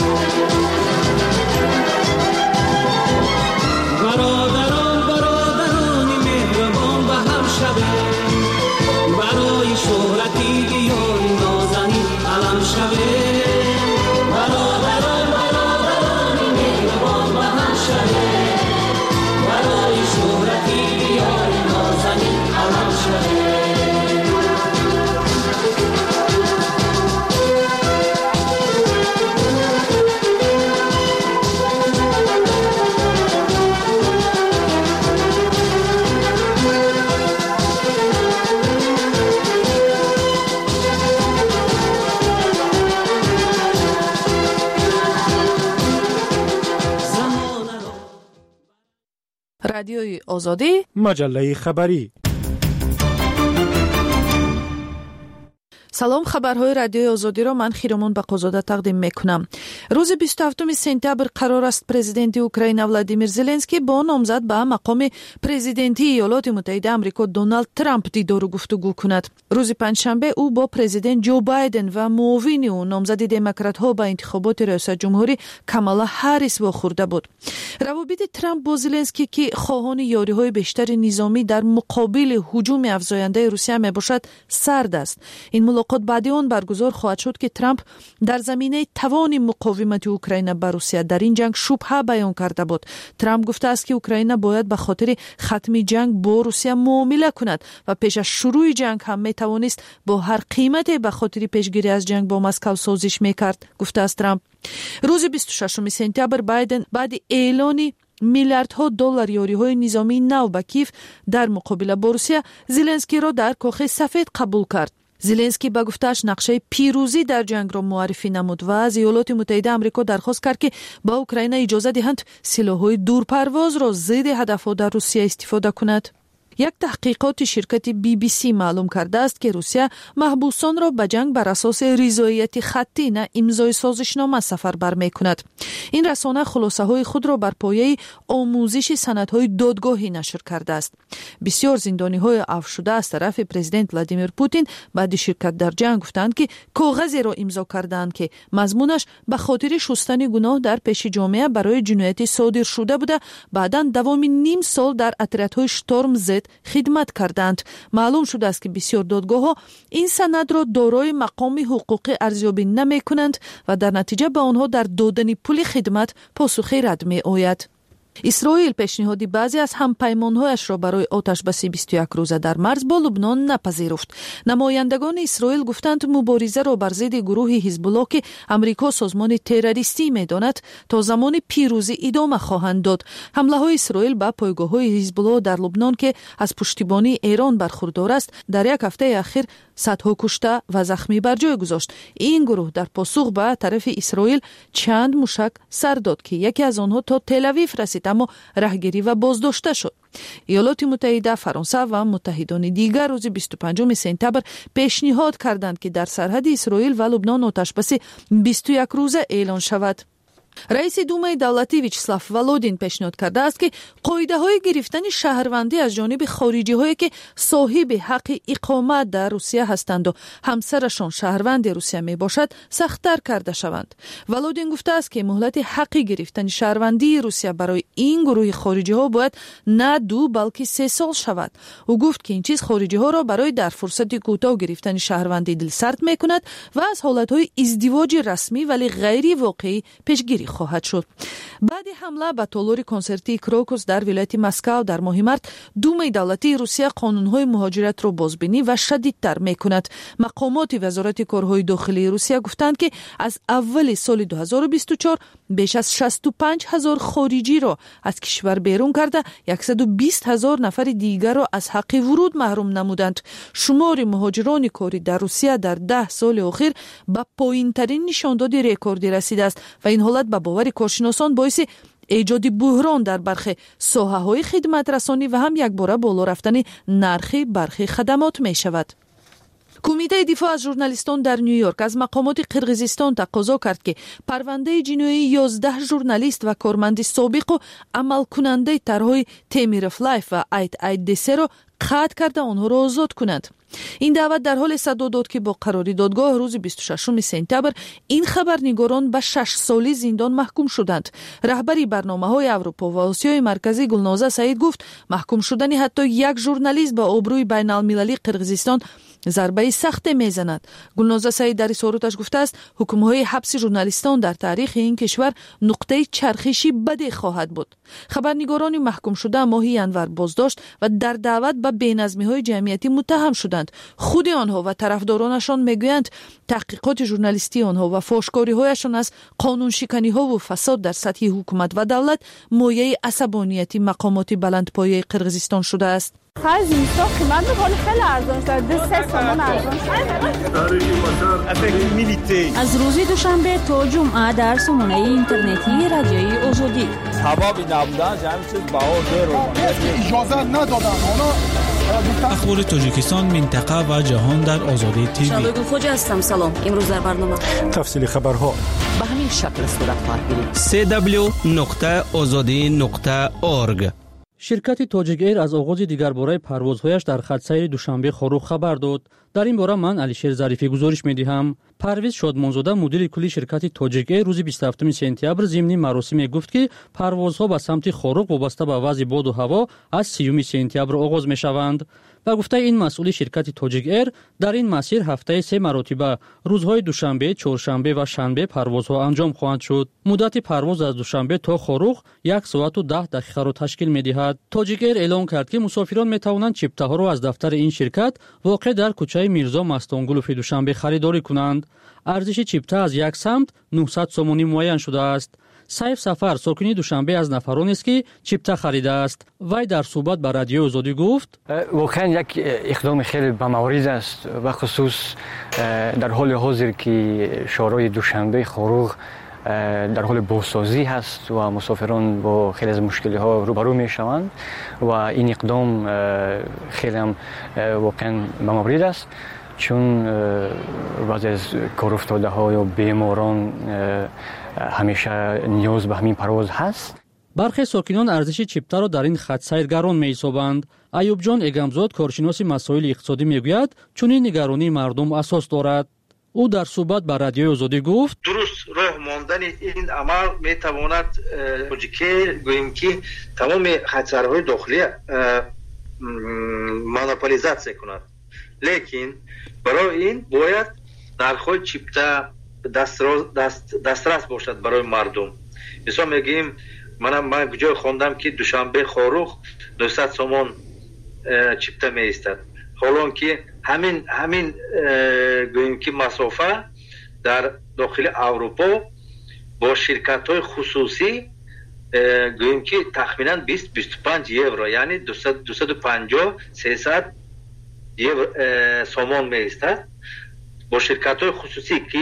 برادران مهربان به هم شوه، برای شهرتی دیار نازنین علم شوه. برادران مهربان به هم شوه، رادیوی آزادی، مجله خبری. سلام، خبرهای رادیوی آزادی را من خیرمون بقازاده تقدیم میکنم. روز 27 سپتامبر قرار است پرزیدنت اوکراین ولادیمیر زلنسکی با نامزد به مقام پرزیدنتی ایالات متحده آمریکا دونالد ترامپ دیدار و گفتگو کند. روز پنجشنبه او با پرزیدنت جو بایدن و معاون او نامزد دموکرات ها به انتخابات ریاست جمهوری کامالا هریس واخورده بود. روابط ترامپ با زلنسکی که خواهان یاری‌های بیشتر نظامی در مقابل هجوم افزاینده روسیه میباشد سرد است. این ملاقات بعد آن برگزار خواهد شد که ترامپ در زمینه توان مقاومت اوکراین بر روسیه در این جنگ شبهه بیان کرده بود. ترامپ گفته است که اوکراین باید به خاطر ختم جنگ با روسیه معامله کند و پیش از شروع جنگ هم میتوانست با هر قیمتی به خاطر پیشگیری از جنگ با مسکو سازش میکرد، گفته است ترامپ. روز 26 سپتامبر بایدن بعد اعلان میلیاردها دلار یاری‌های نظامی نو به کیف در مقابله با روسیه زلنسکی را در کاخ سفید قبول کرد. زلنسکی با گفتش نقشه پیروزی در جنگ را معرفی نمود و از ایالات متحده آمریکا درخواست کرد که با اوکراین اجازه دهند سلاح‌های دورپرواز را ضد هدف‌ها در روسیه استفاده کند. یک تحقیقات شرکت BBC معلوم کرده است که روسیه محبوسان را به جنگ بر اساس رضایت خطی نه امضای سازشنامه سفربر می‌کند. این رسانه خلاصه‌های خود را بر پایه آموزش سندهای دادگاهی نشر کرده است. بسیار زندانی‌های عفو شده از طرف پرزیدنت ولادیمیر پوتین بعد شرکت در جنگ گفتند که کاغذی را امضا کردند که مضمونش به خاطر شستن گناه در پیش جامعه برای جنایت صادر شده بوده، بعداً دوام نیم سال در اتریت‌های شتورم زد خدمت کردند. معلوم شده است که بسیار دادگاه‌ها این سند را دارای مقام حقوقی ارزیابی نمی‌کنند و در نتیجه به آنها در دادن پول خدمت پاسخی رد می‌آید. اسرائیل پیشنهاد بعضی از همپیمان‌هایش را برای آتش‌بسی 21 روزه در مرز با لبنان نپذیرفت. نمایندگان اسرائیل گفتند مبارزه را بر ضد گروه حزب الله که امریکا سازمان تروریستی می‌داند تا زمان پیروزی ادامه خواهند داد. حمله‌های اسرائیل به پایگاه‌های حزب الله در لبنان که از پشتیبانی ایران برخوردار است در یک هفته اخیر صدها کشته و زخمی بر جای گذاشت. این گروه در پاسخ به طرف اسرائیل چند موشک سر داد که یکی از آنها تا تل‌آویو رسید اما رهگیری و بازداشته شد. ایالات متحده، فرانسه و متحدان دیگر روز 25 سپتامبر پیشنهاد کردند که در سرحد اسرائیل و لبنان آتش‌بسی 21 روزه اعلان شود. رئیس دومای دولتی ویچسلاف ولودین پیشنهاد کرده است که قاعده‌های گرفتن شهروندی از جانب خارجی‌هایی که صاحب حق اقامت در روسیه هستند و همسرشان شهروند روسیه میباشد سخت‌تر کرده شوند. ولودین گفته است که مهلت حق گرفتن شهروندی روسیه برای این گروه خارجی‌ها باید نه 2 بلکه 3 سال شود. او گفت که این چیز خارجی‌ها را برای در فرصت کوتاه گرفتن شهروندی دلسرد می‌کند و از حالت‌های ازدواج رسمی ولی غیر واقعی پیشگیری خواهد شد. بعد حمله به تالار کنسرتی کروکوس در ولایت مسکو در ماه مارس، دومای دولتی روسیه قانون‌های مهاجرت را بازبینی و شدیدتر می‌کند. مقامات وزارت کارهای داخلی روسیه گفتند که از اول سال 2024 بیش از 65,000 خارجی را از کشور بیرون کرده 120,000 نفر دیگر را از حق ورود محروم نمودند. شمار مهاجران کاری در روسیه در 10 سال اخیر به پایین‌ترین نشانداد رکوردی رسیده است و این حالت به باور کارشناسان باعث ایجاد بحران در برخی ساحه‌های خدمت رسانی و هم یک باره بالا رفتن نرخ برخی خدمات می شود. کمیته دفاع از ژورنالیستان در نیویورک از مقامات قرقیزستان تقاضا کرد که پرونده جنایی 11 ژورنالیست و کارمند سابق و عمل کننده طرح‌های تیمیرف لایف و ایت دسه را قطع کرده آنها را آزاد کنند. این دعوت در حال صدا داد که با قرار دادگاه روز 26 سپتامبر این خبرنگاران به 6 سالی زندان محکوم شدند. رهبری برنامه‌های اروپا و آسیای مرکزی گلنازه سعید گفت محکوم شدن حتی یک ژورنالیست به آبروی بین‌المللی قرقیزستان ضربه سخت میزند. گلنازه سعید در اظهاراتش گفته است حکم‌های حبس ژورنالیستان در تاریخ این کشور نقطه چرخشی بدی خواهد بود. خبرنگاران محکوم شده ماه ینور بازداشت و در دعوت به بی‌نظمی‌های جمعیتی متهم شدند. خود آنها و طرفدارانشان میگویند تحقیقات ژورنالیستی آنها و فحش‌کاری‌هایشان از قانون شکنی‌ها و فساد در سطح حکومت و دولت مایه عصبانیت مقامات بلندپایه قرقیزستان شده است. خرج زمستان قیمت میکنه خیلی ارزان شده 3 تومان ارزان شده. از روز دوشنبه تا جمعه در سامانه اینترنتی رادیوی آزادی هوا بی نبودن همه چیز بهار اجازه ندادن اخبار تاجیکستان منطقه و جهان در آزادی تیوی. شادو خوجا هستم. سلام. امروز در برنامه تفصیل خبرها به همین شکل صورت خواهد گرفت. www.azadi.org. شرکت تاجیک ایر از آغاز دیگرباره پروازهایش در خط سیر دوشنبه خروخ خبر داد. در این باره من علیشیر ظریفی گزارش می‌دهم. پرویز شادمانزاده مدیر کلی شرکت تاجیک ایر روز 27 سپتامبر ضمن مراسم گفت که پروازها به سمت خروخ وابسته به وضع باد و هوا از 30 سپتامبر آغاز می‌شوند. و گفته این مسئول شرکت تاجیک ایر در این مسیر هفته 3 مرتبه روزهای دوشنبه، چهارشنبه و شنبه پروازها انجام خواهند شد. مدت پرواز از دوشنبه تا خروخ 1 ساعت و 10 دقیقه را تشکیل می‌دهد. تاجیک ایر اعلام کرد که مسافران می‌توانند چیپته‌ها را از دفتر این شرکت واقع در کوچه میرزا مستانگولوف دوشنبه خریداری کنند. ارزش چیپته از یک سمت 900 سومانی معین شده است. سیف سفر ساکنی دوشنبه از نفرانی است که چیپته خریده است. وی در صحبت با رادیو آزادی گفت واقعا یک اقدام خیلی بامورد است و خصوص در حال حاضر که شهرهای دوشنبه خروغ در حال بازسازی هست و مسافران با خیلی از مشکلی ها روبرو می شوند و این اقدام خیلی هم واقعا بامورد است، چون بعضی از کار افتاده ها یا بیماران همیشه نیاز به همین پرواز هست. برخی ساکنان ارزش چیپته را در این خط سیر گران می‌یابند. ایوب جان اگمزاد کارشناس مسائل اقتصادی میگوید چون این نگرانی مردم اساس دارد. او در صحبت با رادیو آزادی گفت درست راه ماندن این عمل میتواند که گوییم که تمام خطرهای داخلی مونوپولیزاسیون کند، لیکن برای این باید نرخ‌های چیپته دسترس باشد برای مردم. مثلا میگیم من کجا خوندم که دوشنبه خروخ 900 سومون چیپته میایستد، حالا که همین گوییم که مسافه در داخل اروپا با شرکت‌های خصوصی گوییم که تخمینا 20-25 یورو یعنی 250-300 سومون میایستد با شرکت‌های خصوصی که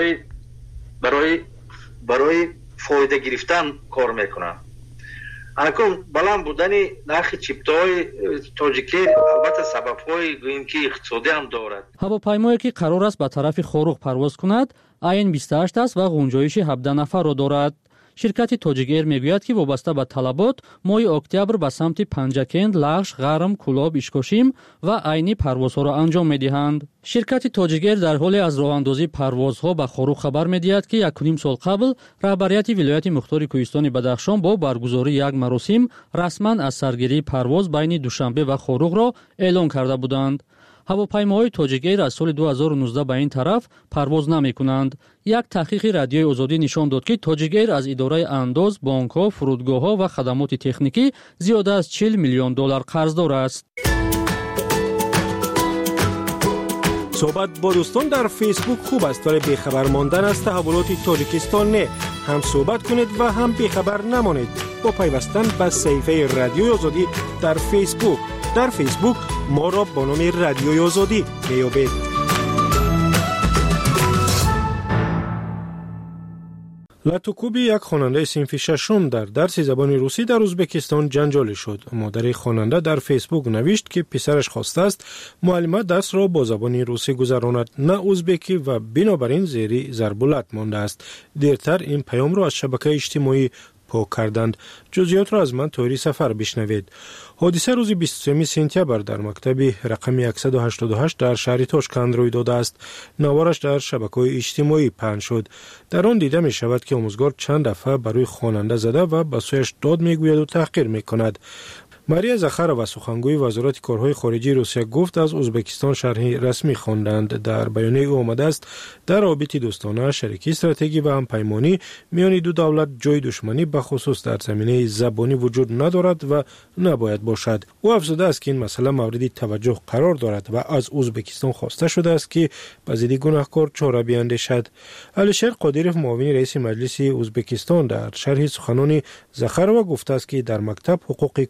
برای فایده گرفتن کار میکنن. اکنون بلند بودن نرخ چیپته‌های تاجیکی البته سبب‌های گوییم که اقتصادی هم دارد. هواپیمایی که قرار است به طرف خروغ پرواز کند عین 28 است و گنجایش 17 نفر را دارد. شرکت تاجیک ایر میگوید که وابسته به طلبات ماه اکتبر به سمت پنجکند، لغش، غرم، کولاب، اشکاشیم و عینی پروازها را انجام میدهند. شرکت تاجیک ایر در حال از راه اندازی پروازها به خروغ خبر میدهد که 1.5 سال قبل رهبریت ولایت مختار کوهستان بدخشان با برگزاری یک مراسم رسما از سرگیری پرواز بین دوشنبه و خروغ را اعلام کرده بودند. هواپیماهای تاجیک ایر از سال 2019 به این طرف پرواز نمی کنند. یک تحقیق رادیوی آزادی نشان داد که تاجیک ایر از اداره انداز، بانک‌ها، فرودگاه‌ها و خدمات تکنیکی زیاده از 40 میلیون دلار قرضدار است. صحبت با دوستان در فیسبوک خوب است ولی بیخبر ماندن از تحولات تاجیکستان نه. هم صحبت کنید و هم بیخبر نمانید با پیوستن به صفحه رادیوی آزادی در فیسبوک. در فیسبوک ما را با نام رادیوی آزادی میابید. لاتوکوبی یک خواننده صنف ششم در درس زبان روسی در ازبکستان جنجالی شد. مادر خواننده در فیسبوک نوشت که پسرش خواسته است معلم درس را با زبان روسی گذراند نه ازبکی و بنابراین زیر ضرب اللت مانده است. دیرتر این پیام را از شبکه اجتماعی پاک کردند. جزئیات را از من طوری سفر بشنوید. حادثه روز 23 سپتامبر در مکتب رقم 188 در شهر تاشکند روی داده است. نوارش در شبکه‌های اجتماعی پخش شد. در آن دیده می شود که آموزگار چند دفعه برای خواننده زده و به سویش داد میگوید و تحقیر میکند. ماریا زخارова سخنگوی وزارت کارهای خارجی روسیه گفت از ازبکستان شرح رسمی خواندند. در بیانیه او آمده است در رابطه دوستانه، شریکی استراتژی و همپیمانی میان دو دولت جای دشمنی به خصوص در زمینه زبانی وجود ندارد و نباید باشد. او افزوده است که این مسئله مورد توجه قرار دارد و از ازبکستان خواسته شده است که به ضد گناهکار چاره بیاندیشد. علیشیر قادیروف معاون رئیس مجلس ازبکستان در شرح سخنان زخارova گفته است که در مکتب حقوق کودک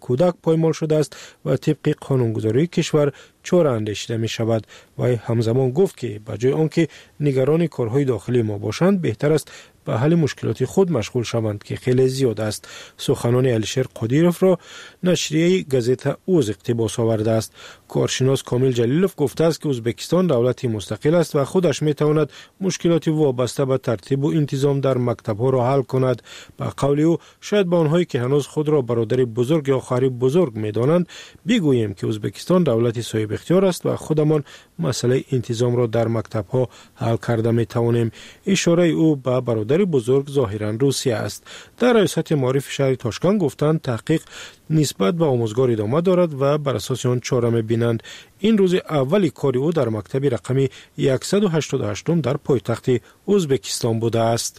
پایمال شده است و طبق قانونگذاری کشور چاره اندیشیده می شود. و همزمان گفت که به جای آنکه نگران کارهای داخلی ما باشند بهتر است به حل مشکلات خود مشغول شوند که خیلی زیاد است. سخنان علیشیر قادیروف را نشریه گازیتا اوز اقتباس آورده است. کارشناس کامل جلیلوف گفته است که ازبکستان دولتی مستقل است و خودش می تواند مشکلات وابسته به ترتیب و انتظام در مکتب‌ها را حل کند. به قول او شاید به آنهایی که هنوز خود را برادر بزرگ یا خواهر بزرگ می دانند بگوییم که ازبکستان دولتی صاحب اختیار است و خودمان مسئله انتظام را در مکتب‌ها حل کرده می توانیم. اشاره او به برادر بزرگ ظاهرا روسیه است. در ریاست معارف شهر تاشکند گفتند تحقیق نسبت به آموزگار ادامه دارد و بر اساس آن چاره می‌بینند. این روز اولی کاری او در مکتب رقمی 188 در پایتخت ازبکستان بوده است.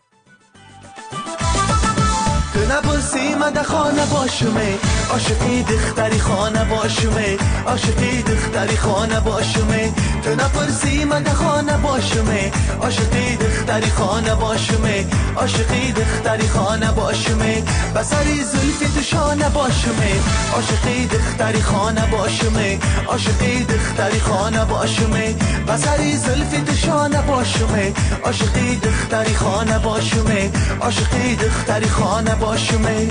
نپرسی من خانه باشمه عاشقی دختری خانه باشمه عاشقی دختری خانه باشمه تو نپرسی من خانه باشمه عاشقی دختری خانه باشمه عاشقی دختری خانه باشمه بسری زلفی تو شانه باشمه عاشقی دختری خانه باشمه عاشقی دختری خانه باشمه بسری زلفی تو شانه باشمه عاشقی دختری خانه باشمه عاشقی دختری خانه باشمه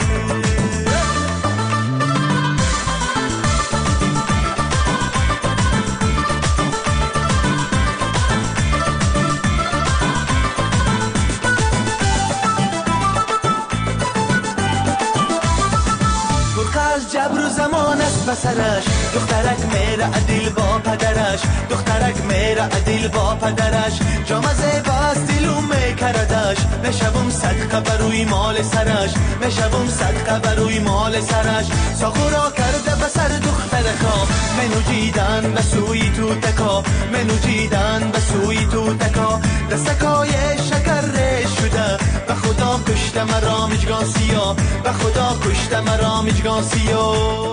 جبر و زمان است بسرش دخترک میره عدیل با پدرش دخترک میره عدیل با پدرش جامزه باز دیلو میکردش نشوم صدقه بروی مال سرش نشوم صدقه بروی مال سرش ساخورا کرده بسر دخترکا منو جیدن به سوی تو تکا منو جیدن به سوی تو تکا دستکای شکر شده به خدا کشته مرا مجگان سیا به خدا کشته مرا مجگان سیا.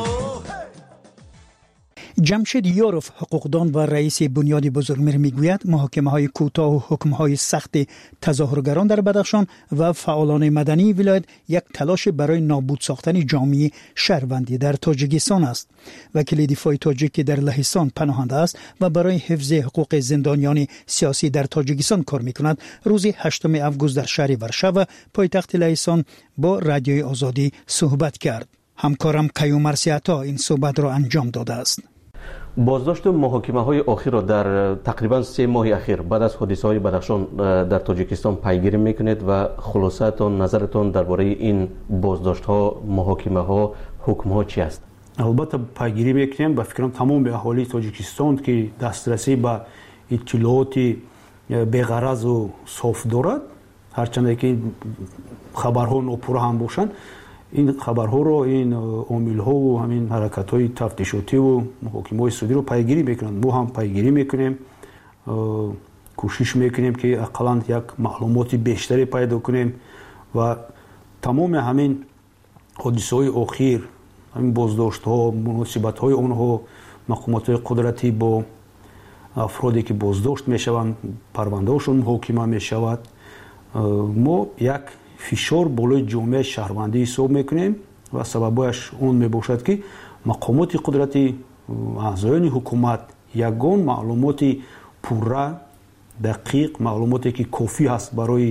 جمشید یوروف حقوقدان و رئیس بنیاد بزرگمیر میگوید محاکمه‌های کوتاه و حکم‌های سخت تظاهرگران در بدخشان و فعالان مدنی ولایت یک تلاش برای نابود ساختن جامعه شهروندی در تاجیکستان است. وکیل دفاع تاجیک در لهستان پناهنده است و برای حفظ حقوق زندانیان سیاسی در تاجیکستان کار می‌کند. روز 8 اوگوست در شهر ورشو پایتخت لهستان با رادیوی آزادی صحبت کرد. همکارم قیوم مرسیعتا این صحبت را انجام داده است. بازداشت محاکمه‌های اخیر را در تقریبا 3 ماه اخیر بعد از حادثه‌های بدخشان در تاجیکستان پیگیری میکنید و خلاصه‌تان نظرتان درباره این بازداشت‌ها، محاکمه‌ها، حکم‌ها چی است؟ البته پیگیری میکنیم به فکرم تمام اهالی تاجیکستان که دسترسی به اطلاعات بی‌غرض و صاف دارد، هرچند که خبرها ناپورا هم باشند، این خبرها رو این عامل‌ها و همین حرکت‌های تفتیشاتی و محاکمه‌های سودی رو پیگیری میکنند. ما هم پیگیری میکنیم، کوشش میکنیم که اقلاً یک معلومات بیشتری پیدا کنیم و تمام همین حادثه‌های اخیر، همین بازداشت‌ها، مناسبت‌های اونها، مقامات قدرتی با افرادی که بازداشت میشوند، پرونده‌هاشون محاکمه میشود، ما یک فشار بالای جامعه شهروندی حساب میکنیم و سببش اون میباشد که مقامات قدرتی، اعضایان حکومت یگان معلومات پوره، دقیق، معلوماتی که کافی هست برای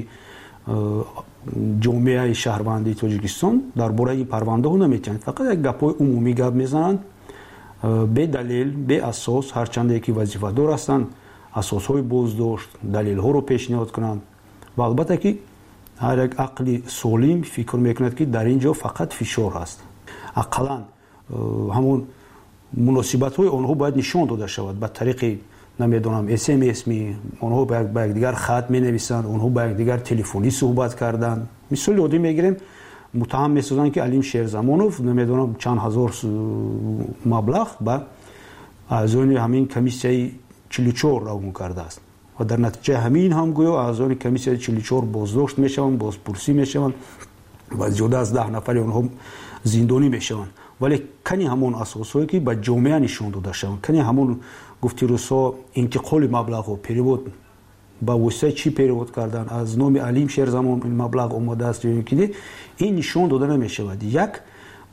جامعه شهروندی تاجیکستان درباره این پرونده ها نمیتونند. فقط یک گپای عمومی گپ میزنند به دلیل، به اساس، هرچند که وظیفه دار هستند اساس های بازداشت، دلیل ها رو پیشنهاد کنند و البته که هر یک عقل سالم فکر میکند که در اینجا فقط فشار هست. اقلا همون مناسبت های آنها باید نشان داده شود به طریق نمیدونم SMS می، آنها به یک دیگر خط می نویسند، آنها به یک دیگر تلفنی صحبت کردند. مثال عادی میگیریم، متهم میسازند که علیم شیرزمانوف نمیدونم چند هزار مبلغ به اعضای همین کمیسیه 44 روان کرده است و در نتیجه همین هم گویا اعضای کمیسیه 44 بازداشت میشوند، بازپرسی میشوند و زیاده از 10 نفر اونها زندانی میشوند. ولی کنی همون اساسایی که به جامعه نشون داده شوند، کنی همون گفتی روسا انتقال مبلغ و پیرود با واسطه چی پیرود کردن، از نام علیم شیرزمان این مبلغ اومده است یا اینکه این نشون داده نمیشود. یک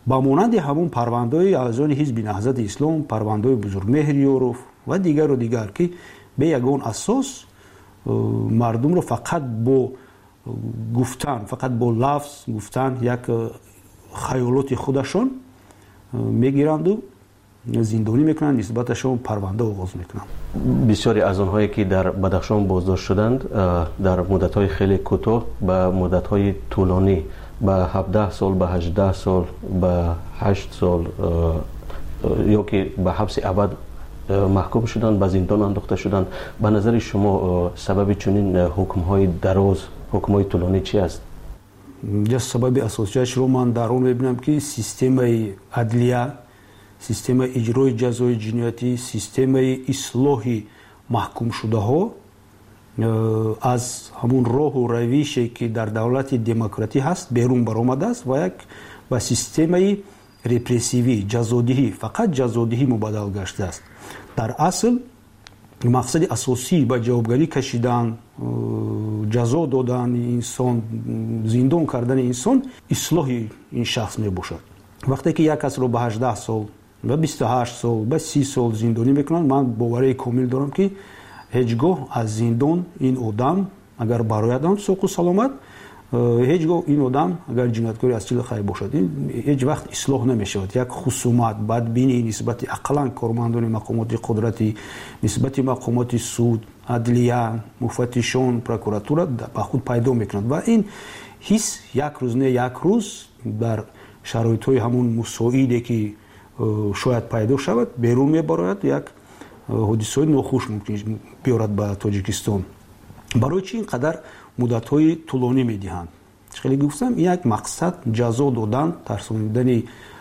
ба монанди ҳамон парвандаҳои аъзони ҳизби наҳзати ислом, парвандаҳои бузургмеҳр ёров ва дигару дигар ки бе ягон асос мардумро фақат бо гуфтан, фақат бо лафз гуфтан як хаёлоти худашон мегиранду зиндонӣ мекунанд, нисбаташон парванда оғоз мекунанд. бисёре аз онҳое ки дар Бадахшон боздошт шуданд дар муддатҳои хеле кӯтоҳ ба муддатҳои тӯлонӣ ба 17 сол, ба 18 сол, ба 8 сол ё ки ба ҳабси абад маҳкум шуданд, ба зиндон андохта шуданд. ба назари шумо сабаби чунин ҳукмҳои дароз, ҳукмҳои тӯлонӣ чи аст? сабаби асосиашро ман дар он мебинам ки системаи адлия, системаи иҷрои ҷазои ҷиноятӣ, системаи ислоҳи маҳкумшудаҳо аз ҳамун роҳу равише ки дар давлати демократӣ ҳаст берун баромадааст ва системаи репрессивӣ, ҷазодиҳӣ, фақат ҷазодиҳӣ мубаддал гаштааст. дар асл мақсади асосӣ ба ҷавобгарӣ кашидан, ҷазо додани инсон, зиндон кардани инсон ислоҳи ин шахс мебошад. вақте ки як касро ба 18 сол, ба 28 сол, ба 30 сол зиндонӣ мекунанд, ман боварии комил дорам ки ҳеҷ гоҳ аз зиндон ин одам агар бароядам соқу саломат, ҳеҷ гоҳ ин одам агар ҷинояткори асчил хай бошад, ҳеҷ вақт ислоҳ намешавад. як хусумат, бадбинӣ нисбати ақаллан кормандони мақомоти қудратӣ, нисбати мақомоти суд, адлия, муфаттишон, прокуратура ба худ пайдо мекунад ва ин ҳис як рӯз не як рӯз дар шароитҳои ҳамон мусоиде ки шояд пайдо шавад берун мебарояд, як ҳодисаҳои нохуш мумкин биёрад ба Тоҷикистон. барои чӣ ин қадар муддатҳои тӯлонӣ медиҳанд? хеле гуфтам, як мақсад ҷазо додан, тарсонидани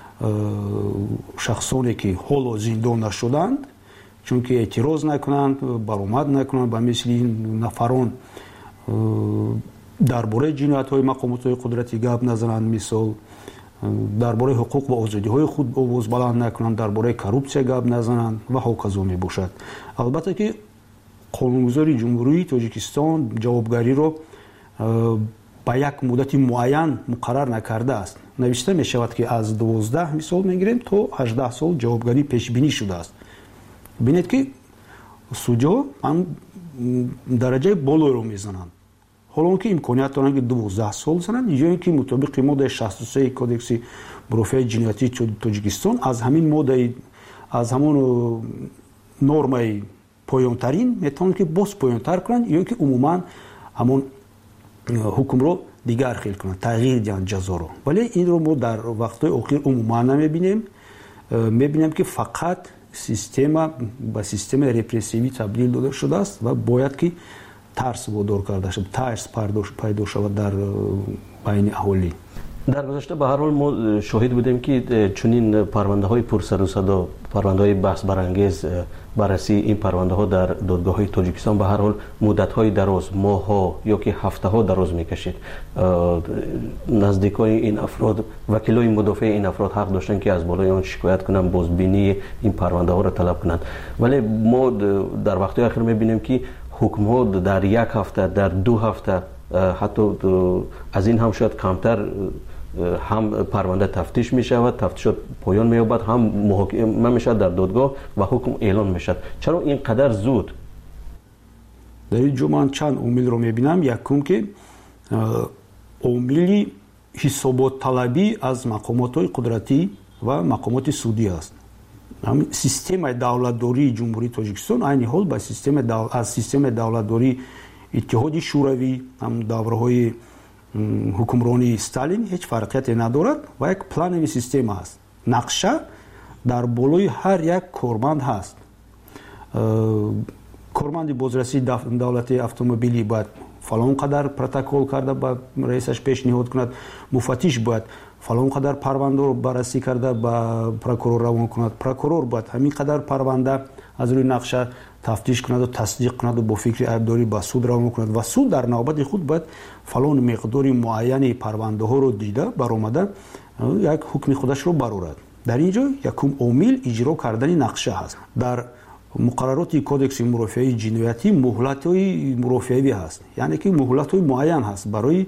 шахсоне ки ҳоло зиндон нашуданд, чунки эътироз накунанд, баромад накунанд, ба мисли нафарон дар бораи ҷиноятҳои мақомотҳои қудратӣ гап назананд, мисол дар бораи ҳуқуқ ва озодиҳои худ овоз баланд накунанд, дар бораи коррупсия гап назананд ва ҳоказо мебошад. албатта ки қонунгузори ҷумҳурии Тоҷикистон ҷавобгариро ба як муддати муайян муқаррар накардааст. навишта мешавад ки аз 12 мисол мегирем то 18 сол ҷавобгарӣ пешбинӣ шудааст. бинед ки судиҳо дараҷаи болоеро мезананд. ҳоло он ки имконият доранд ки 12 сол зананд, ё ин ки мутобиқи моддаи 63 кодекси мурофиаи ҷиноятии Тоҷикистон аз ҳамин моддаи аз ҳамон нормаи поёнтарин метавонанд ки боз поёнтар кунанд, ё ки умуман ҳамон ҳукмро дигар хел кунанд, тағйир диҳанд ҷазоро. вале инро мо дар вақтҳои охир умуман намебинем. мебинем ки фақат система ба системаи репрессивӣ табдил дода шудааст ва бояд ки тарс водор карда шуд, тарс пайдо шавад дар байни аҳолӣ. дар гузашта ба ҳар ҳол мо шоҳид будем ки чунин парвандаҳои пурсару садо, парвандаҳои баҳсбарангез, баррасии ин парвандаҳо дар додгоҳҳои Тоҷикистон ба ҳар ҳол муддатҳои дароз, моҳҳо ё ки ҳафтаҳо дароз мекашид. наздикои ин афрод, вакилои мудофиаи ин афрод ҳақ доштанд ки аз болои он шикоят кунанд, бозбинии ин парвандаҳоро талаб кунанд. вале мо дар вақтҳои ахир мебинем ки ҳукмҳо дар як ҳафта, дар 2 ҳафта, ҳатто аз ин ҳам шояд камтар ҳам парванда тафтиш мешавад, тафтишот поён меёбад, ҳам муҳокима мешавад дар додгоҳ ва ҳукм эълон мешавад. чаро ин қадар зуд? дар ин ҷо ман чанд омилро мебинам. якум ки омили ҳисоботталабӣ аз мақомотҳои қудратӣ ва мақомоти судӣ аст. системаи давлатдории ҷумҳурии Тоҷикистон айни ҳол ба аз системаи давлатдории иттиҳоди шӯравӣ, ҳам давраҳои ҳукмронии Сталин ҳеҷ фарқияте надорад ва як планови система аст. нақша дар болои ҳар як корманд ҳаст. корманди бозрасии давлати автомобилӣ бояд фалон қадар протокол карда ба раисаш пешниҳод кунад, муфаттиш бояд фалон қадар парвандаро баррасӣ карда ба прокурор равон кунад, прокурор бояд ҳамин қадар парванда аз рӯи нақша тафтиш кунаду тасдиқ кунаду бо фикри айбдорӣ ба суд равон кунад ва суд дар навбати худ бояд фалон миқдори муайяни парвандаҳоро дида баромада як ҳукми худашро барорад. дар ин ҷо якум омил иҷро кардани нақша ҳаст. дар муқаррароти кодекси мурофиаи ҷиноятӣ муҳлатҳои мурофиавӣ ҳаст, яъне ки муҳлатҳои муайян ҳаст барои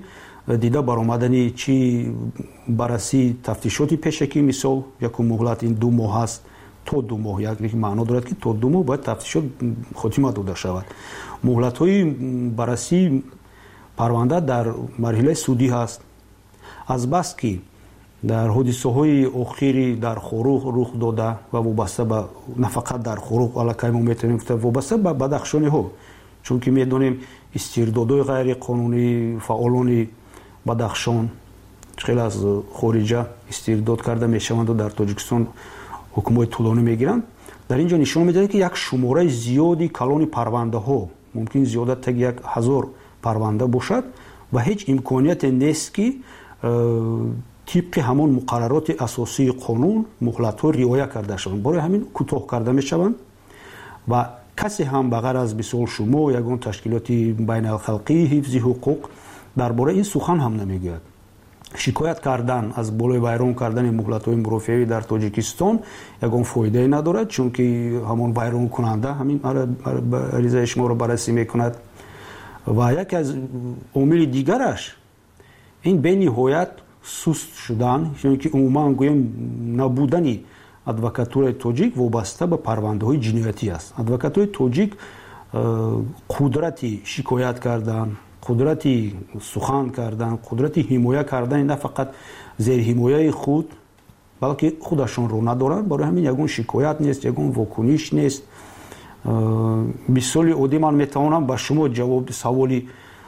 дида баромадани чӣ барраси тафтишоти пешакӣ мисол якум муҳлат ин 2 моҳ аст то 2 моҳ як маъно дорад ки то 2 моҳ бояд тафтишот хотима дода шавад. муҳлатҳои баррасии парванда дар марҳилаи судӣ ҳаст. азбас ки дар ҳодисаҳои охири дар хорух рух дода ва вобаста ба на фақат дар хорух аллакай мо метавонем гуфта вобаста ба бадахшониҳо, чунки медонем истирдодҳои ғайриқонунӣ фаъолони бадахшон хеле аз хориҷа истирдод карда мешаванду дар Тоҷикистон ҳукмҳои тӯлонӣ мегиранд. дар ин ҷо нишон медиҳад ки як шумораи зиёди калони парвандаҳо мумкин зиёда таги 1000 парванда бошад ва ҳеҷ имконияте нест ки тибқи ҳамон муқаррароти асосии қонун муҳлатҳо риоя карда шаванд. барои ҳамин кӯтоҳ карда мешаванд ва касе ҳам ба ғайр аз мисол шумо ягон ташкилоти байналхалқии ҳифзи ҳуқуқ дар бораи ин сухан ҳам намегӯяд. шикоят кардан аз болои вайрон кардани муҳлатҳои мурофиавӣ дар Тоҷикистон ягон фоидае надорад, чунки ҳамон вайронкунанда ҳамин аризаи шуморо баррасӣ мекунад. ва яке аз омили дигараш ин бениҳоят суст шудан, ки умуман гӯем набудани адвокатураи тоҷик вобаста ба парвандаҳои ҷиноятӣ аст. адвокатураи тоҷик қудрати шикоят кардан, қудрати сухан кардан, қудрати ҳимоя кардани на фақат зерҳимояи худ, балки худашонро надоранд. барои ҳамин ягон шикоят нест, ягон вокуниш нест. мисоли оддӣ ман метавонам ба шумо ҷавоби саволи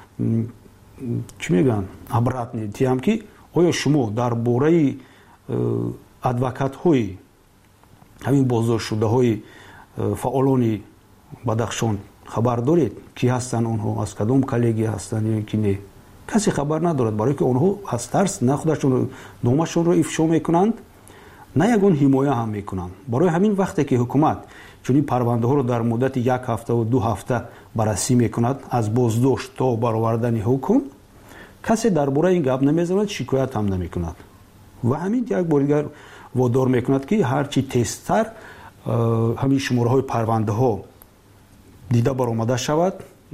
чӣ мегӯянд обратни диҳам ки оё шумо дар бораи адвокатҳои ҳамин боздоштшудаҳои фаъолони Бадахшон хабар доред? Ки ҳастанд онҳо, аз кадом коллегия ҳастанд ё ки не? касе хабар надорад, барое ки онҳо аз тарс на худашонро номашонро ифшо мекунанд, на ягон ҳимоя ҳам мекунанд. барои ҳамин вақте ки ҳукумат чунин парвандаҳоро дар муддати 1 ҳафтаву 2 ҳафта баррасӣ мекунад аз боздошт то баровардани ҳукм, касе дар бораи ин гап намезанад, шикоят ҳам намекунад. ва ҳамин як бор дигар водор мекунад ки ҳарчи тезтар ҳамин шумораҳои парвандаҳо дида баромада шавад,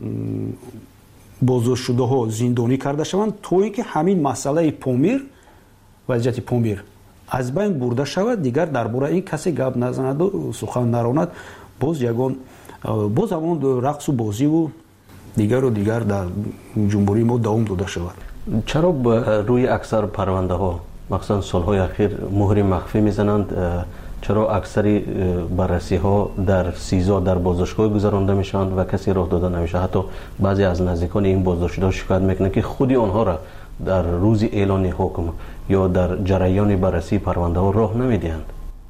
боздоштшудаҳо зиндонӣ карда шаванд, то ин ки ҳамин масъалаи помир, вазъияти помир аз байн бурда шавад, дигар дар бораи ин касе гап назанаду сухан наронад. боз ҳамон рақсу бозиву дигару дигар дар ҷумҳурии мо давом дода шавад. чаро ба рӯи аксар парвандаҳо махсусан солҳои ахир муҳри махфӣ мезананд? чаро аксари баррасиҳо дар сизо дар боздоштгоҳ гузаронда мешаванд ва касе роҳ дода намешавад? ҳатто баъзе аз наздикони ин боздоштшудаҳо шикоят мекунанд ки худи онҳоро дар рӯзи эълони ҳукм ё дар ҷараёни баррасии парвандаҳо роҳ намедиҳанд.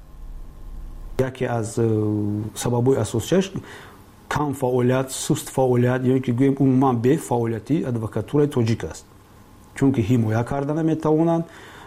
яке аз сабабҳои асосияш кам фаъолият, суст фаъолият ё ки гӯем умуман бефаъолияти адвокатураи тоҷик аст. чунки ҳимоя карда наметавонанд,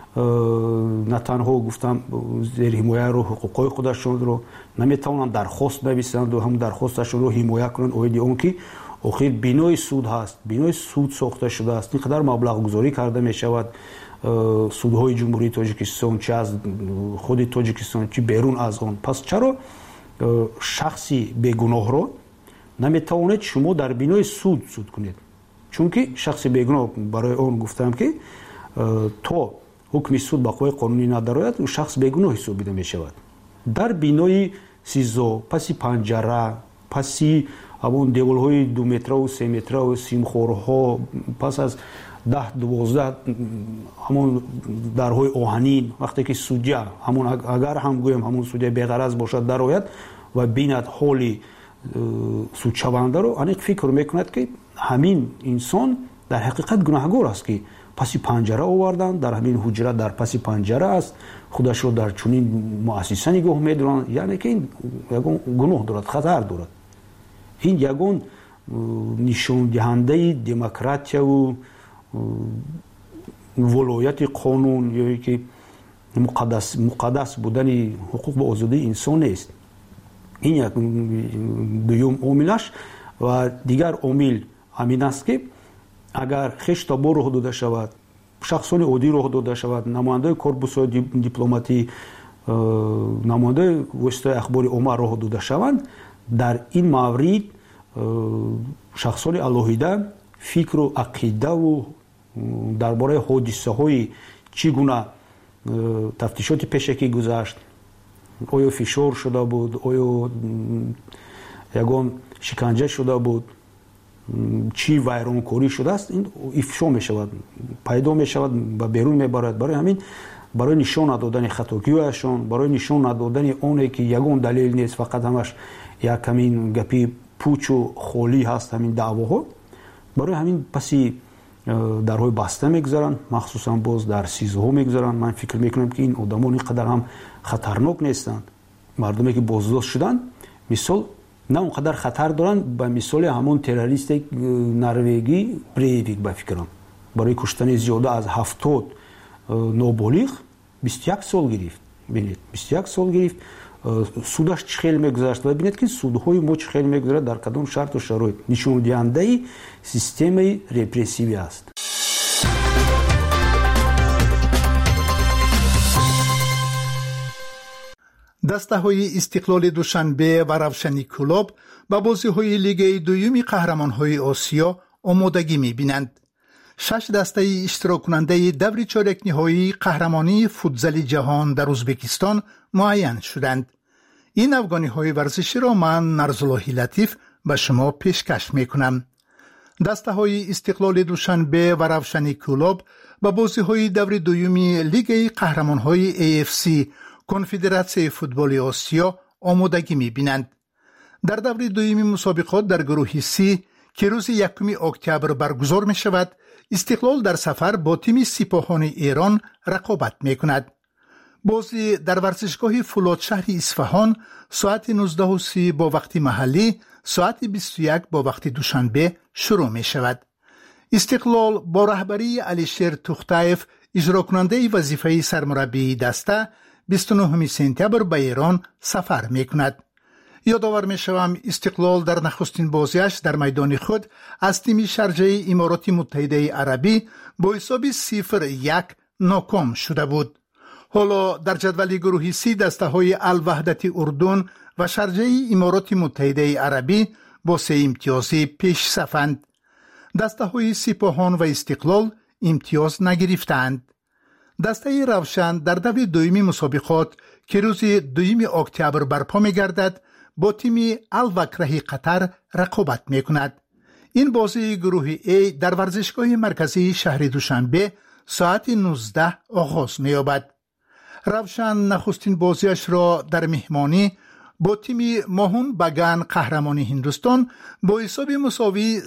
на танҳо гуфтам зерҳимояро ҳуқуқҳои худашонро наметавонанд дархост нависанду ҳам дархосташонро ҳимоя кунанд оиди он ки охир бинои суд ҳаст, бинои суд сохта шудааст, ин қадар маблағгузорӣ карда мешавад. судҳои ҷумҳурии Тоҷикистон, чӣ аз худи Тоҷикистон, чӣ берун аз он. пас чаро шахси бегуноҳро наметавонед шумо дар бинои суд суд кунед? чунки шахси бегуноҳ, барои он гуфтам ки то ҳукми суд ба қувваи қонунӣ надарояд, шахс бегуноҳ ҳисобида мешавад. дар бинои сизо, паси панҷара, паси ҳамон деволҳои 2 метраву 3 метраву симхорҳо, пас аз 10-12 ҳамон дарҳои оҳанин, вақте ки судя ҳамон агар ҳам гӯем ҳамон судя беғараз бошад дарояд ва бинад ҳоли судшавандаро, аниқ фикр мекунад ки ҳамин инсон дар ҳақиқат гунаҳгор аст ки паси панҷара оварданд, дар ҳамин ҳуҷра дар паси панҷара аст, худашро дар чунин муассиса нигоҳ медоранд, яъне ки ин ягон гуноҳ дорад, хатар дорад. ин ягон нишондиҳандаи демократияву волояти қонун ё ки муқаддас будани ҳуқуқ ва озодии инсон нест. ин як дуюм омилаш. ва дигар омил ҳамин аст ки агар хештабо роҳ дода шавад, шахсони оддӣ роҳ дода шавад, намояндаи корпусҳои дипломатӣ, намояндаи воситаҳои ахбори омма роҳ дода шаванд, дар ин маврид шахсони алоҳида фикру ақидаву درباره حادثه‌های چگونه تفتیشات پیشکی گذشت، آیا فشار شده بود، آیا یگان شکنجه شده بود، چی ویرانکاری شده است، این افشا می شود، پیدا می شود و بیرون می برد. برای همین برای نشان ندادن خطاگی‌هایشان، برای نشان ندادن اونی که یگان دلیل نیست، فقط همش یک همین گپی پوچ و خالی هست همین دعواها، برای همین پسی درهای بسته میگذارن، مخصوصا باز در 13 میگذارن. من فکر میکنم که این آدمان اینقدر هم خطرناک نیستند. مردمی که بازداشت شدن مثال نه اونقدر خطر دارن به مثال همون تروریست نروژی بریویک به فکرم. برای کشتن زیاده از 70 نابالغ 21 سال گرفت. ببینید 21 سال گرفت. سودش چه خیلی میگذشت و ببینید که سودهای ما چه خیلی میگذره در کدام شرط و شرایط، نشون دهنده سیستم رپرسیوی است. دسته‌های استقلال دوشنبه و روشنی کلوب به بازی‌های لیگ دوم قهرمان‌های آسیا آمادگی می‌بینند. 6 دسته اشتراک کننده دور چهارک نهایی قهرمانی فوتزال جهان در ازبکستان معین شدند. این افغانی‌های ورزشی را من نرزاللهی لطیف به شما پیشکش می‌کنم. دسته‌های استقلال دوشنبه و روشنی کلوب به بازی‌های دور دوم لیگ قهرمان‌های AFC کنفدراسیون فوتبال آسیا آمادگی می‌بینند. در دور دوم مسابقات در گروه C که روز 1 اکتبر برگزار می‌شود، استقلال در سفر با تیم سپاهان ایران رقابت می‌کند. بازی در ورزشگاه فولاد شهر اصفهان ساعت 19:30 با وقت محلی، ساعت 21 با وقت دوشنبه شروع می‌شود. استقلال با رهبری علیشیر توختایف اجرا کننده وظیفه سرمربی دسته 29 سپتامبر به ایران سفر می‌کند. یادآور می‌شوم استقلال در نخستین بازیش در میدان خود از تیم شارجه امارات متحده عربی با حساب 0-1 ناکام شده بود. حالا در جدول گروه C دسته‌های الوحدت اردن و شارجه امارات متحده عربی با 3 امتیاز پیش صفند. دسته‌های سپاهان و استقلال امتیاز نگرفتند. دسته روشن در دور دومی مسابقات که روز 2 اکتبر برپا می‌گردد با تیم الوکره قطر رقابت می‌کند. این بازی گروه A در ورزشگاه مرکزی شهر دوشنبه ساعت 19 آغاز می‌یابد. روشن نخستین بازیش را در مهمانی با تیم ماهون بگان قهرمان هندوستان با حساب مساوی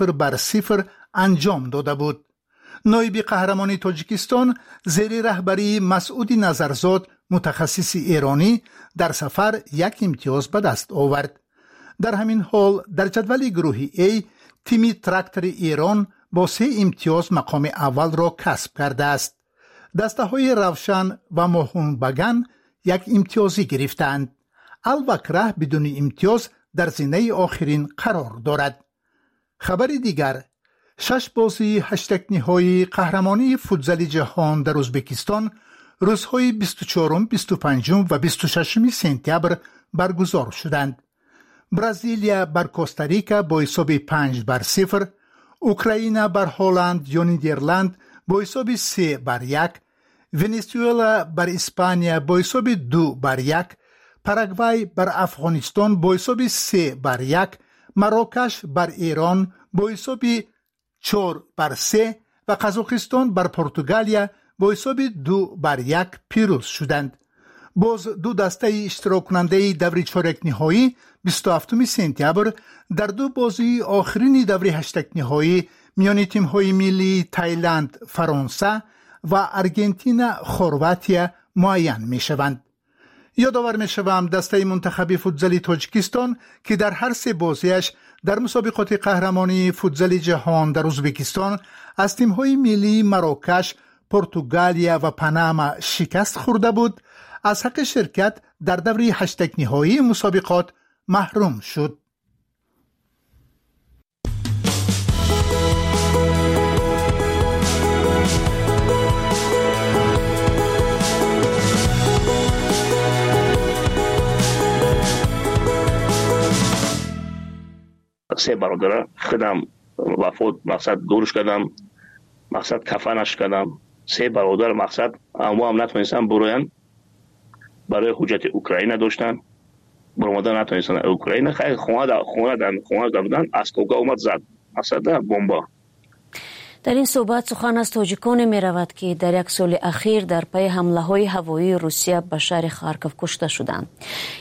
0-0 انجام داده بود. نایب قهرمان تاجیکستان زیر رهبری مسعود نظرزاد متخصص ایرانی در سفر 1 امتیاز به دست آورد. در همین حال در جدول گروه A تیم تراکتور ایران با 3 امتیاز مقام اول را کسب کرده است. دسته‌های روشن و ماهون بگان 1 امتیازی گرفتند. الوکره بدون امتیاز در زینه آخرین قرار دارد. خبر دیگر، 6 بازی هشتگ نهایی قهرمانی فوتزال جهان در ازبکستان روزهای 24، 25 و 26 سپتامبر برگزار شدند. برزیلیا بر کوستاریکا با حساب 5-0، اوکراین بر هلند یا نیدرلند با حساب 3-1، ونزوئلا بر اسپانیا با حساب 2-1، پاراگوای بر افغانستان با حساب 3-1، مراکش بر ایران با حساب 4-3 و قزاقستان بر پرتغالیا با حساب 2-1 پیروز شدند. باز دو دسته اشتراک کننده دور چهارک نهایی 27 سپتامبر در 2 بازی آخرین دور هشتگ نهایی میان تیم‌های ملی تایلند، فرانسه و آرژانتین، خرواتیا معین می‌شوند. یادآور می‌شوم دسته منتخب فوتزال تاجیکستان که در هر 3 بازیش در مسابقات قهرمانی فوتزال جهان در ازبکستان از تیم‌های ملی مراکش، پرتغالیا و پاناما شکست خورده بود، از حق شرکت در دور هشتگ نهایی مسابقات محروم شد. سه برادر خودم وفات مقصد دورش کردم مقصد کفنش کردم. 3 برادر مقصد اما هم نتونستن بروین، برای حجت اوکراین داشتن، برمادن نتونستن اوکراین. خیلی خونه دادن، اسکوگا اومد زد مقصد بمبا. در این صحبت سخن از تاجیکان می رود که در یک سال اخیر در پی حمله های هوایی روسیه به شهر خارکوف کشته شدند.